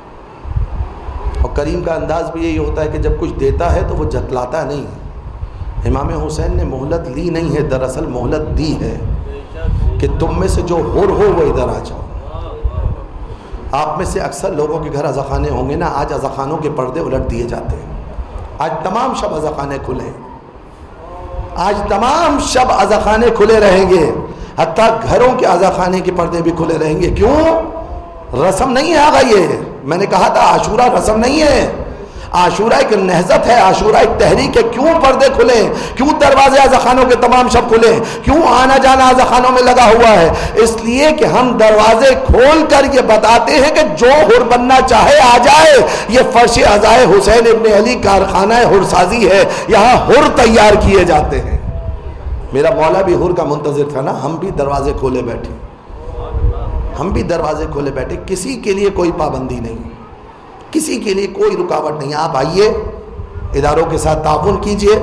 और करीम का अंदाज़ भी यही होता है कि जब कुछ देता है तो वो जतलाता नहीं है। इमाम हुसैन ने मोहलत ली नहीं है, दरअसल मोहलत दी है कि तुम में से जो हुर हो वो इधर आ जाओ। आप में से अक्सर लोगों के घर अज़ाखाने होंगे ना, आज अज़ाखानों के पर्दे उलट दिए जाते हैं। आज तमाम शब अज़ाखाने खुले, आज तमाम शब अज़ाखाने खुले रहेंगे, हत्ता घरों के अज़ाखाने के पर्दे भी खुले रहेंगे। क्यों? रस्म नहीं है। आगा ये मैंने कहा था आशूरा रस्म नहीं है, आशूरा एक नहज़त है, आशूरा एक तहरीक है। क्यों पर्दे खुले? क्यों दरवाजे अज़ाखानों के तमाम शब खुले? क्यों आना जाना अज़ाखानों में लगा हुआ है? इसलिए कि हम दरवाजे खोल कर ये बताते हैं कि जो हुर बनना चाहे आ जाए। ये फर्श अज़ाए हुसैन इब्ने अली कारखाना हुरसाजी है, यहाँ हुर तैयार किए जाते हैं। मेरा मौला भी हुर का मुंतज़िर था ना, हम भी दरवाजे खोले बैठे, हम भी दरवाजे खोले बैठे। किसी के लिए कोई पाबंदी नहीं, किसी के लिए कोई रुकावट नहीं। आप आइए, इदारों के साथ ताउन कीजिए,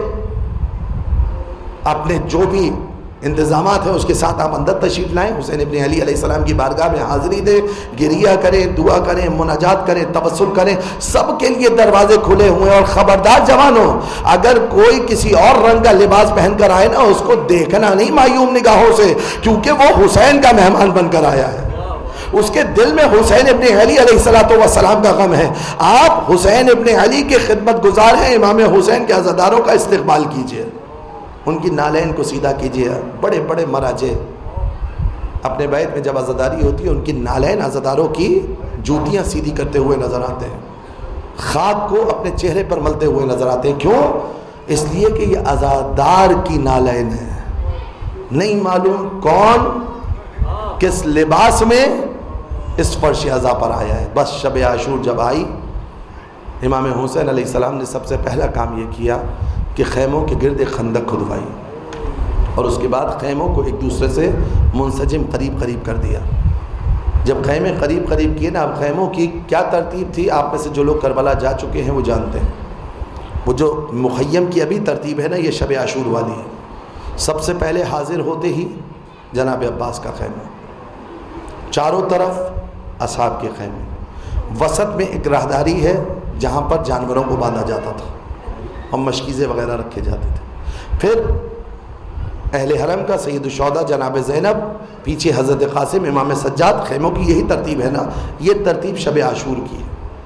अपने जो भी इंतजामात हैं उसके साथ आप अंदर तशरीफ लाएं, हुसैन इब्न अली अलैहिस्सलाम की बारगाह में हाजिरी दें, गिरिया करें, दुआ करें, मुनाजात करें, तवस्सुल करें, सबके लिए दरवाजे खुले हुए हैं। और ख़बरदार जवानों, अगर कोई किसी और रंग का लिबास पहनकर आए ना, उसको देखना नहीं मायूम निगाहों से, क्योंकि वो हुसैन का मेहमान बनकर आया है, उसके दिल में हुसैन इब्न अली अलैहिस्सलातु वस्सलाम का गम है। आप हुसैन इब्न अली के खिदमत गुजार हैं, इमाम हुसैन के अज़ादारों का इस्तकबाल कीजिए, उनकी नालैन को सीधा कीजिए। बड़े बड़े मराजे अपने बैत में जब अज़ादारी होती है, उनकी नालैन अज़ादारों की जूतियाँ सीधी करते हुए नज़र आते हैं, खाक को अपने चेहरे पर मलते हुए नज़र आते हैं। क्यों? इसलिए कि ये अज़ादार की नालैन है। नहीं मालूम कौन किस लिबास में इस फर्श अज़ा पर आया है। बस शब आशूर जब आई, इमाम हुसैन अलैहिस्सलाम ने सबसे पहला काम ये किया कि खैमों के गिर्द खंदक खुदवाई और उसके बाद खैमों को एक दूसरे से मुंसजिम करीब करीब कर दिया। जब खैमे करीब करीब किए ना, अब खैमों की क्या तरतीब थी, आप में से जो लोग करबला जा चुके हैं वो जानते हैं। वो जो मुखय्यम की अभी तरतीब है ना, ये शब आशूर वाली है। सबसे पहले हाजिर होते ही जनाब अब्बास का खैमा, चारों तरफ असहाब के खैमे, वसत में एक राहदारी है जहाँ पर जानवरों को बांधा जाता था और मशकीज़े वगैरह रखे जाते थे। फिर अहले हरम का सैयदुश्शुहदा जनाब ज़ैनब, पीछे हज़रत क़ासिम इमाम सज्जाद। खैमों की यही तरतीब है ना, ये तरतीब शब आशूर की है।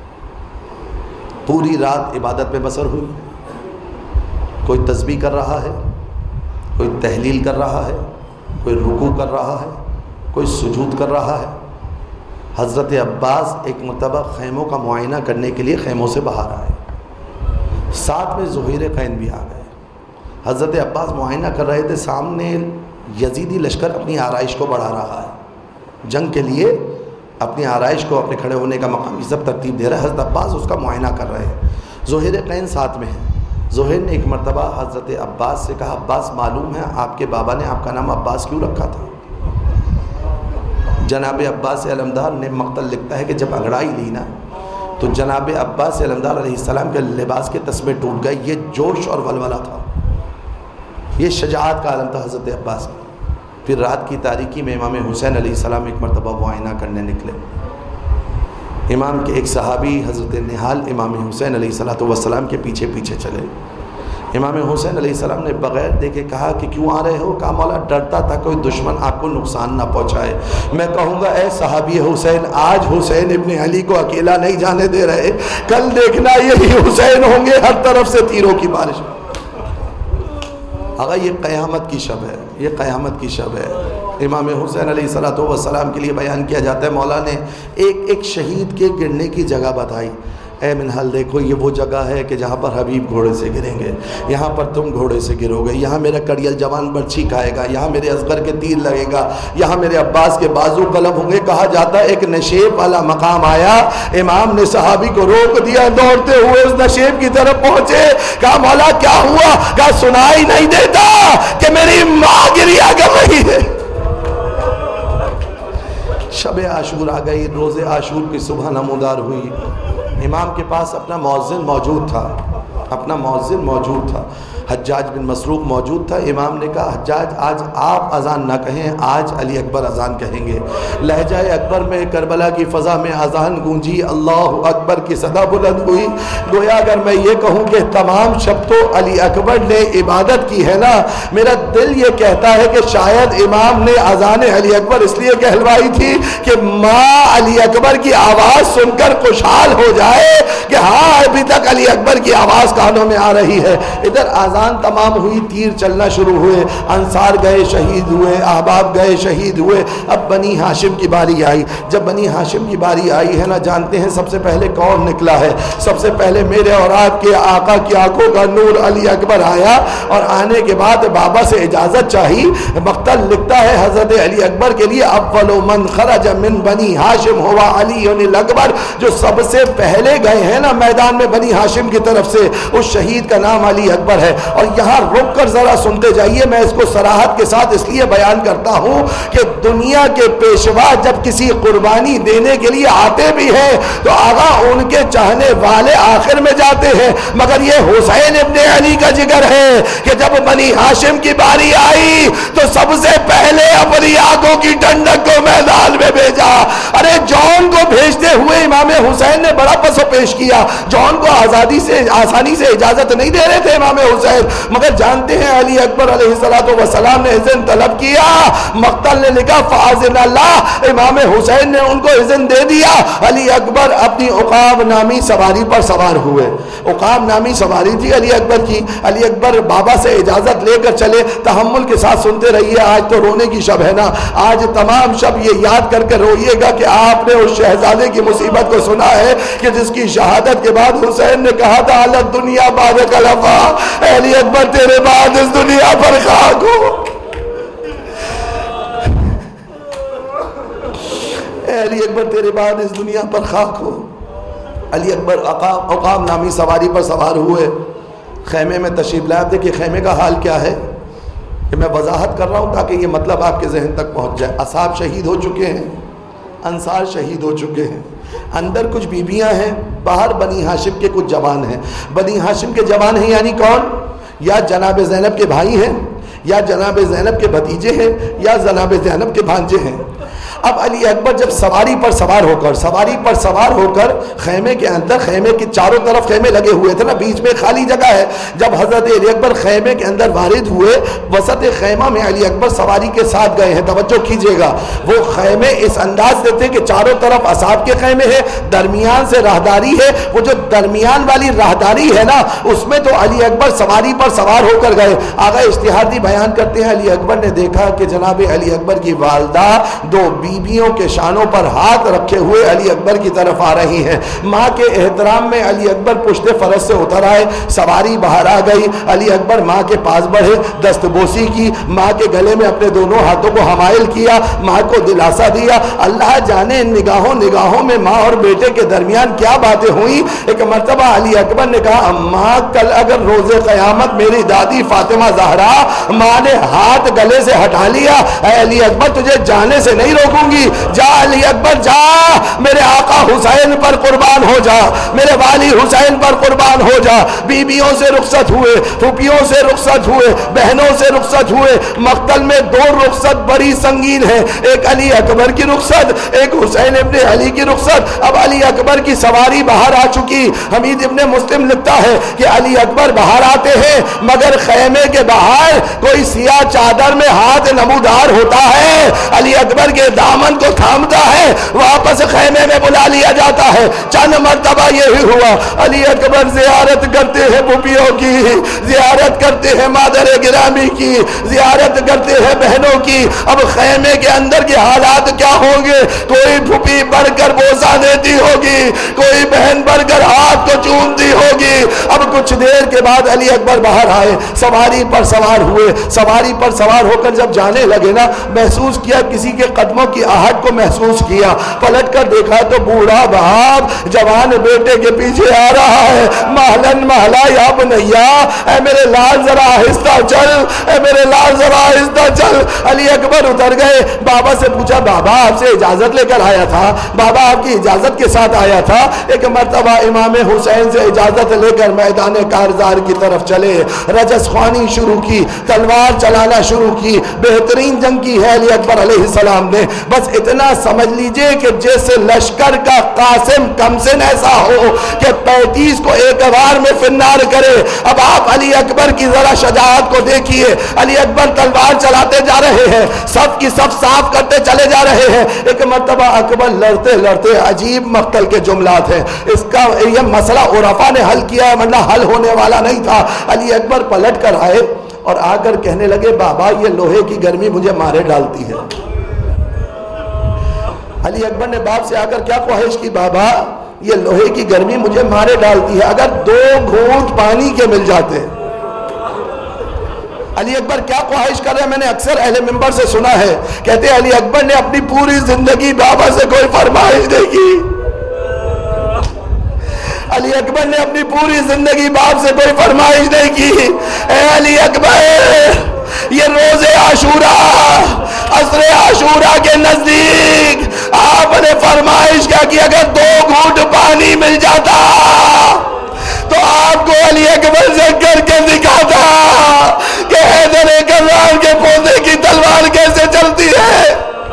पूरी रात इबादत में बसर हुई, कोई तस्बीह कर रहा है, कोई तहलील कर रहा है, कोई रुकू कर रहा है, कोई सुजूद कर रहा है। हज़रत अब्बास एक मरतबा खैमों का मुआयना करने के लिए खैमों से बाहर आए, साथ में ज़ुहैर कैन भी आ गए। हज़रत अब्बास मुआयना कर रहे थे, सामने यजीदी लश्कर अपनी आराइश को बढ़ा रहा है, जंग के लिए अपनी आराइश को, अपने खड़े होने का मकाम, ये सब तरतीब दे रहा है। हज़रत अब्बास उसका मुआयना कर रहे हैं, ज़ुहैर कैन साथ में है। ज़ुहैर ने एक मरतबा हज़रत अब्बास से कहा, अब्बास मालूम है आपके बाबा ने आपका नाम अब्बास क्यों रखा था? जनाब अब्बास अलमदार ने मक्तल लिखता है कि जब अंगड़ाई ली ना, तो जनाब अब्बास अलमदार अलैहिस्सलाम के लिबास के तस्मे टूट गए। ये जोश और वलवला था, ये शजाअत का आलम था हज़रत अब्बास का। फिर रात की तारीकी में इमाम हुसैन अलैहिस्सलाम एक मरतबा मुआयना करने निकले। इमाम के एक सहाबी हज़रत निहाल इमाम हुसैन अलैहिस्सलातु वस्सलाम के पीछे पीछे चले। इमाम हुसैन अलैहिस्सलाम ने बग़ैर देखे कहा कि क्यों आ रहे हो? कहा मौला डरता था कोई दुश्मन आपको नुकसान ना पहुँचाए। मैं कहूँगा ए सहाबी हुसैन, आज हुसैन इब्न अली को अकेला नहीं जाने दे रहे, कल देखना यही हुसैन होंगे, हर तरफ से तीरों की बारिश। अगर ये क़यामत की शब है, ये क़यामत की शब है। इमाम हुसैन अलैहिस्सलातु वस्सलाम के लिए बयान किया जाता है, मौला ने एक एक शहीद के गिरने की जगह बताई। ए मिनहल देखो, ये वो जगह है कि जहाँ पर हबीब घोड़े से गिरेंगे, यहाँ पर तुम घोड़े से गिरोगे, यहाँ मेरा कड़ियल जवान बर्छी खाएगा, यहाँ मेरे असगर के तीर लगेगा, यहाँ मेरे अब्बास के बाजू कलम होंगे। कहा जाता है एक नशेब वाला मकाम आया, इमाम ने सहाबी को रोक दिया, दौड़ते हुए उस नशेब की तरफ पहुँचे। कहा मौला क्या हुआ? कहा सुनाई नहीं देता कि मेरी माँ गिरिया कर रही है। शब आशूर आ गई, रोज़े आशूर की सुबह नमूदार हुई। इमाम के पास अपना मौज़िन मौजूद था, अपना मौज़िन मौजूद था। हज्जाज बिन मसरूक मौजूद था। इमाम ने कहा हज्जाज आज आप अज़ान ना कहें, आज अली अकबर अज़ान कहेंगे। लहजा अकबर में करबला की फ़ज़ा में अज़ान गूंजी, अल्लाहु अकबर की सदा बुलंद हुई। गोया अगर मैं ये कहूँ कि तमाम शब तो अली अकबर ने इबादत की है ना, मेरा दिल ये कहता है कि शायद इमाम ने अज़ान अली अकबर इसलिए कहलवाई थी कि माँ अली अकबर की आवाज़ सुनकर खुशहाल हो जाए कि हाँ अभी तक अली अकबर की आवाज़ कानों में आ रही है। इधर अज़ान तमाम हुई, तीर चलना शुरू हुए, अंसार गए शहीद हुए, अहबाब गए शहीद हुए। अब बनी हाशिम की बारी आई। जब बनी हाशिम की बारी आई है ना, जानते हैं सबसे पहले कौन निकला है? सबसे पहले मेरे और आपके आका की आंखों का नूर अली अकबर आया और आने के बाद बाबा से इजाज़त चाही। मक्तल लिखता है हज़रत अली अकबर के लिए, अव्वलु मन खरज मिन बनी हाशिम हुआ अली अकबर। जो सबसे पहले गए हैं ना मैदान में बनी हाशिम की तरफ से, उस शहीद का नाम अली अकबर है। और यहाँ रुक कर जरा सुनते जाइए, मैं इसको सराहत के साथ इसलिए बयान करता हूँ कि दुनिया के पेशवा जब किसी कुर्बानी देने के लिए आते भी हैं तो आगा उनके चाहने वाले आखिर में जाते हैं, मगर ये हुसैन इब्ने अली का जिगर है कि जब बनी हाशिम की बारी आई तो सबसे पहले अपनी आंखों की ठंडक को मैदान में भेजा। अरे जॉन को भेजते हुए इमाम हुसैन ने बड़ा पसो पेश किया। जॉन को आजादी से आसानी से इजाजत नहीं दे रहे थे इमाम हुसैन, मगर जानते हैं अली अकबर अलैहिस्सलातु वस्सलाम ने इज़्न तलब किया। मक्तल ने लिखा फाज़िन अल्लाह, इमाम हुसैन ने उनको इज़्न दे दिया। अली अकबर अपनी उकाब नामी सवारी पर सवार हुए। उकाब नामी सवारी थी अली अकबर की। अली अकबर बाबा से इजाजत लेकर चले। तहम्मुल के साथ सुनते रहिए, आज तो रोने की शब है ना, आज तमाम शब ये याद करके रोइएगा कि आपने उस शहजादे की मुसीबत को सुना है कि जिसकी शहादत के बाद हुसैन ने कहा था अलग दुनिया बाद कलफा, अली अकबर तेरे बाद इस दुनिया पर खाक हो। अली अकबर तेरे बाद इस दुनिया पर खाक हो। अली अकबर औकाम नामी सवारी पर सवार हुए, खैमे में तशरीफ लाए। देखिए खैमे का हाल क्या है, कि मैं वजाहत कर रहा हूँ ताकि ये मतलब आपके जहन तक पहुँच जाए। असहाब शहीद हो चुके हैं, अंसार शहीद हो चुके हैं, अंदर कुछ बीबियाँ हैं, बाहर बनी हाशिम के कुछ जवान हैं। बनी हाशिम के जवान हैं यानी कौन, या जनाब ज़ैनब के भाई हैं, या जनाब ज़ैनब के भतीजे हैं, या जनाब ज़ैनब के भांजे हैं। अब अली अकबर जब सवारी पर सवार होकर सवारी पर सवार होकर खैमे के अंदर, खैमे के चारों तरफ खैमे लगे हुए थे ना, बीच में खाली जगह है। जब हजरत अली अकबर खैमे के अंदर वारिद हुए, वसत खैमा में अली अकबर सवारी के साथ गए हैं। तवज्जो कीजिएगा, वो खैमे इस अंदाज से थे कि चारों तरफ असहाब के खैमे है, दरमियान से राहदारी है। वो जो दरमियान वाली राहदारी है ना, उसमें तो अली अकबर सवारी पर सवार होकर गए। आगा इश्तिहादी बयान करते हैं, अली अकबर ने देखा कि जनाब अली अकबर की वालदा दो बीबियों के शानों पर हाथ रखे हुए अली अकबर की तरफ आ रही हैं। माँ के एहतराम में अली अकबर पुश्ते फरस से उतर आए, सवारी बाहर आ गई। अली अकबर माँ के पास बढ़े, दस्तबोसी की, माँ के गले में अपने दोनों हाथों को हमायल किया, माँ को दिलासा दिया। अल्लाह जाने इन निगाहों निगाहों में माँ और बेटे के दरमियान क्या बातें हुई। एक मर्तबा अली अकबर ने कहा, अम्मा कल अगर रोजे क़यामत मेरी दादी फातिमा ज़हरा माँ ने हाथ गले से हटा लिया, अली अकबर तुझे जाने से नहीं रोकूंगी। जा अली अकबर जा, मेरे आका हुसैन पर कुर्बान हो जा, मेरे वाली हुसैन पर कुर्बान हो जा। बीबियों से रुखसत हुए, फूफियों से रुखसत हुए, बहनों से रुखसत हुए। मक्तल में दो रुखसत बड़ी संगीन है, एक अली अकबर की रुखसत, एक हुसैन इब्ने अली की रुखसत। अब अली अकबर की सवारी बाहर आ चुकी। हमीद इब्ने मुस्लिम लिखता है कि अली अकबर बाहर आते हैं, मगर खैमे के बाहर कोई सियाह चादर में हाथ नमूदार होता है, अली अकबर के दामन को थामता है, वापस खैमे में बुला लिया जाता है। चंद मर्तबा ये ही हुआ। अली अकबर जियारत करते हैं फूफियों की, जियारत करते हैं मादर गिरामी की, जियारत करते हैं बहनों की। अब खैमे के अंदर के हालात क्या होंगे, कोई फूफी बढ़कर बोसा देती होगी, कोई बहन बढ़कर हाथ को चूमती होगी। अब कुछ देर के बाद अली अकबर बाहर आए, सवारी पर सवार हुए। सवारी पर सवार होकर जब जाने लगे ना, महसूस किया, किसी के कदमों की आहट को महसूस किया। पलट कर देखा तो बूढ़ा बाप जवान बेटे के पीछे आ रहा है। महलन महला या बनैया, ऐ मेरे लाल जरा आहिस्ता चल, ऐ मेरे लाल जरा आहिस्ता चल। अली अकबर उतर गए, बाबा से पूछा, बाबा आपसे इजाजत लेकर आया था, बाबा आपकी इजाजत के साथ आया था। एक मर्तबा इमाम हुसैन से इजाजत लेकर मैदान कारजार की तरफ चले, रजस ख्वानी शुरू की, तलवार चलाना शुरू की। बेहतरीन जंग की है अली अकबर अलैहिस्सलाम ने। बस इतना समझ लीजिए कि जैसे लश्कर का कासिम कमसिन ऐसा हो कि पैंतीस को एक बार में फिन्नार करे। अब आप अली अकबर की जरा शजाअत को देखिए। अली अकबर तलवार चलाते जा रहे हैं, सब की सब साफ करते चले जा रहे हैं। एक मर्तबा अकबर लड़ते लड़ते, अजीब मक्तल के जुमलात हैं, इसका यह मसला उरफा ने हल किया है, मतलब हल होने वाला नहीं था। अली अकबर पलट कर आए और आकर कहने लगे, बाबा ये लोहे की गर्मी मुझे मारे डालती है। अली अकबर ने बाप से आकर क्या ख्वाहिश की, बाबा ये लोहे की गर्मी मुझे मारे डालती है, अगर दो घूंट पानी के मिल जाते। अली अकबर क्या ख्वाहिश कर रहे हैं, मैंने अक्सर अहले मिंबर से सुना है, कहते हैं अली अकबर ने अपनी पूरी जिंदगी बाबा से कोई फरमाइश नहीं की। अली अकबर ने अपनी अपनी पूरी जिंदगी बाप से कोई फरमाइश नहीं की। ए अली अकबर, ये रोजे आशूरा, असरे आशूरा के नजदीक आपने फरमाइश क्या कि अगर दो घूंट पानी मिल जाता तो आपको अली अकबर से करके दिखाता कि हैदर कररार के पोते की तलवार कैसे चलती है।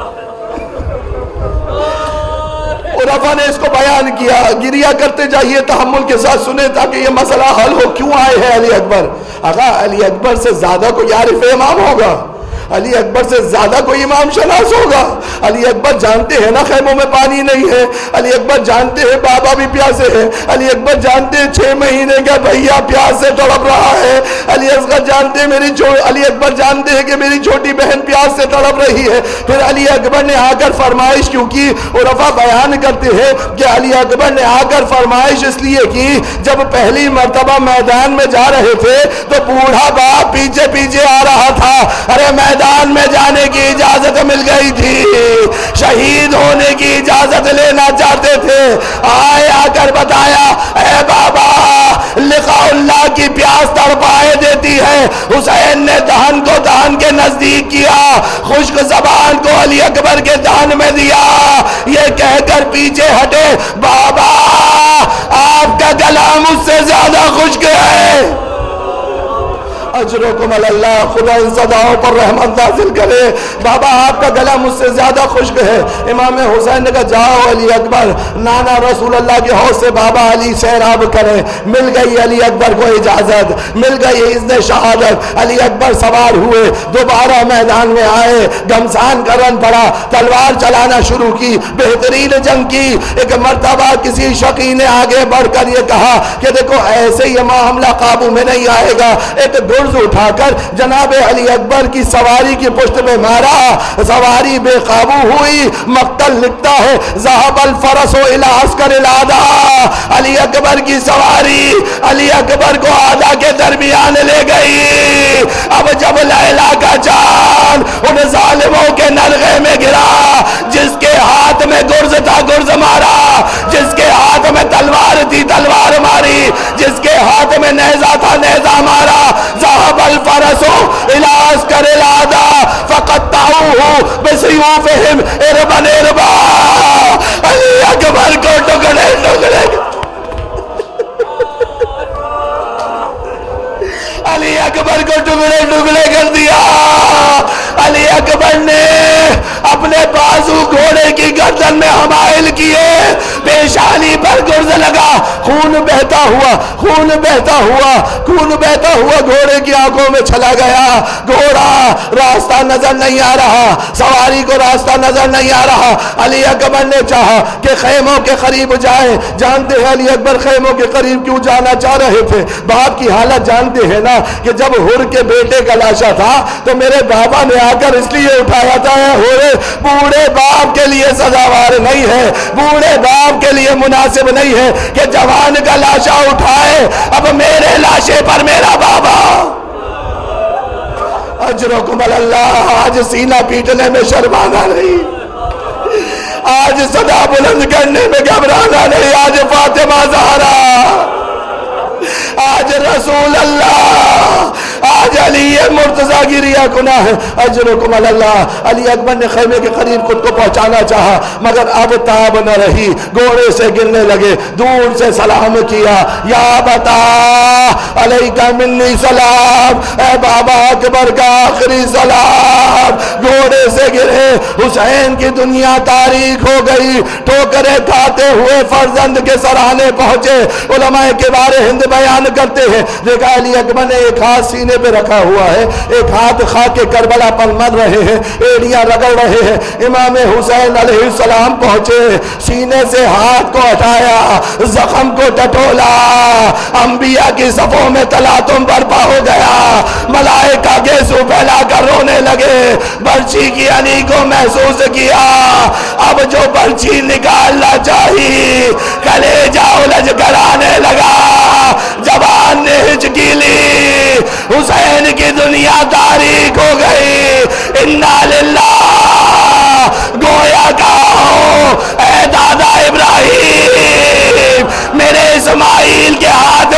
उलमा ने इसको बयान किया, गिरिया करते जाइए, तहम्मुल के साथ सुने ताकि ये मसला हल हो। क्यों आए हैं अली अकबर? अगर अली अकबर से ज्यादा कोई आरिफ इमाम होगा, अली अकबर से ज्यादा कोई इमाम शनास होगा। अली अकबर जानते हैं ना खैमों में पानी नहीं है, अली अकबर जानते हैं बाबा भी प्यासे हैं, अली अकबर जानते हैं छह महीने का भैया प्यास से तड़प रहा है, अली असगर जानते हैं मेरी अली अकबर जानते हैं कि मेरी छोटी बहन प्यास से तड़प रही है। फिर अली अकबर ने आकर फरमाइश क्यों की? उलमा बयान करते हैं कि अली अकबर ने आकर फरमाइश इसलिए की, जब पहली मर्तबा मैदान में जा रहे थे तो बूढ़ा बाप पीछे पीछे आ रहा था। अरे मैदान में जाने की इजाजत मिल गई थी, शहीद होने की इजाजत लेना चाहते थे, आए आकर बताया, ए बाबा लिकाउल्लाह की प्यास तड़पाए देती है। हुसैन ने दहन को दहन के नजदीक किया, खुश्क जबान को अली अकबर के दहन में दिया, ये कहकर पीछे हटे, बाबा आपका गला मुझसे ज्यादा खुश्क है। अजरुकुम अल्लाह, खुदा इन सदाओं पर रहमत नाज़िल करे। बाबा आपका गला मुझसे ज्यादा खुश्क है। इमाम हुसैन ने कहा, जाओ अली अकबर, नाना रसूल अल्लाह के हौस से बाबा अली सैराब करें। मिल गई अली अकबर को इजाजत, मिल गई इज़्न शहादत। अली अकबर सवार हुए, दोबारा मैदान में आए, घमसान का रन पड़ा, तलवार चलाना शुरू की, बेहतरीन जंग की। एक मर्तबा किसी शकी ने आगे बढ़कर ये कहा कि देखो ऐसे ये मामला काबू में नहीं आएगा। एक गुर्ज उठाकर जनाब अली अकबर की सवारी की पुष्ट में मारा, सवारी बेकाबू हुई। मक्तल लिखता है, ज़हबल फरसो इला अस्कर इलादा, अली अकबर की सवारी अली अकबर को आधा के दरमियान ले गई। अब जब लैला का चांद उन जालिमों के नरगे में गिरा, जिसके हाथ में गुर्ज था गुर्ज मारा, जिसके हाथ में तलवार थी तलवार मारी, जिसके हाथ में नेजा था नेजा मारा। ज़हबल फरसो इला अस्कर इलादा फक़त्तऊहु बिसयूफ़िहिम इरबन इरबा, अली अकबर को टुकड़े टुकड़े अली अकबर को टुकड़े टुकड़े कर दिया। अली अकबर ने अपने बाजू घोड़े की गर्दन में हमाइल किए, पेशानी पर गुर्ज लगा, खून बहता हुआ खून बहता हुआ खून बहता हुआ घोड़े की आंखों में चला गया। घोड़ा रास्ता नजर नहीं आ रहा, सवारी को रास्ता नजर नहीं आ रहा। अली अकबर ने चाहा कि खैमों के करीब जाए। जानते हैं अली अकबर खैमों के करीब क्यों जाना चाह रहे थे? बाप की हालत जानते हैं ना कि जब हुर के बेटे का लाशा था तो मेरे बाबा ने आकर इसलिए उठाया था, हुर बूढ़े बाप के लिए सजावार नहीं है, बूढ़े बाप के लिए मुनासिब नहीं है कि जवान का लाशा उठाए। अब मेरे लाशे पर मेरा बाबा। अजरुकुम अल्लाह, आज सीना पीटने में शर्माना नहीं, आज सदा बुलंद करने में घबराना नहीं। आज फातिमा ज़हरा, आज रसूल अल्लाह, आज अली मुर्तजा की रिया गुनाह है। अजरुकुम अल्लाह। अली अकबर ने खैमे के करीब खुद को पहुंचाना चाहा, मगर अब ताब न रही, घोड़े से गिरने लगे, दूर से सलाम किया, या बता अलैका मिन्नी सलाम, ए बाबा अकबर का आखिरी सलाम। घोड़े से गिरे, हुसैन की दुनिया तारीख हो गई। ठोकरे खाते हुए फर्जंद के सराहने पहुंचे। उलमाए के बारे हिंद बयान करते हैं, देखा अली अकबर ने एक हाथ सीने पे रखा हुआ है, एक हाथ खा के करबला पर मर रहे हैं, एड़ियां रगड़ रहे हैं। इमाम हुसैन अलैहिस्सलाम पहुंचे, सीने से हाथ को हटाया, जख्म को टटोला, अंबिया की सफों में तलातुम बर्पा हो गया। मलाइका गेसू फैला कर रोने लगे, बर्छी की अनी को महसूस किया। अब जो बर्छी निकालना चाहिए, कलेजा उलझ कर आने लगा, जबान ने हिचकी ली, हुसैन की दुनिया तारीख हो गई। इन्ना लिल्लाह, गोया कहो ए दादा इब्राहिम, मेरे इस्माइल के हाथ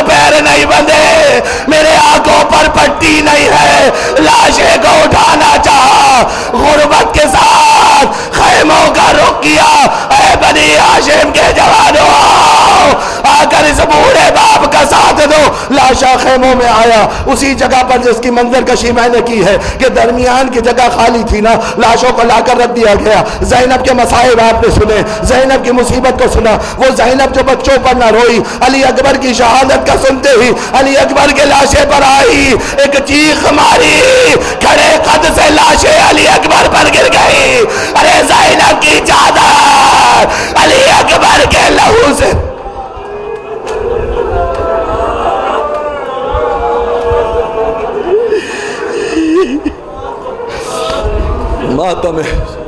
हुसैन के जवानों आकर इस बूढ़े बाप का साथ दो। लाशा खेमों में आया, उसी जगह पर जिसकी मंजर कशी मैंने की है कि दरमियान की जगह खाली थी ना, लाशों को लाकर रख दिया गया। ज़ैनब के मसाइब आपने सुने, ज़ैनब की मुसीबत को सुना। वो ज़ैनब जो बच्चों पर ना रोई, अली अकबर की शहादत का सुनते ही अली अकबर के लाशे पर आई, एक चीख मारी, खड़े कद से लाशें अली अकबर पर गिर गई। अरे ज़ैनब की चादर अली अकबर के लहू से मातम है।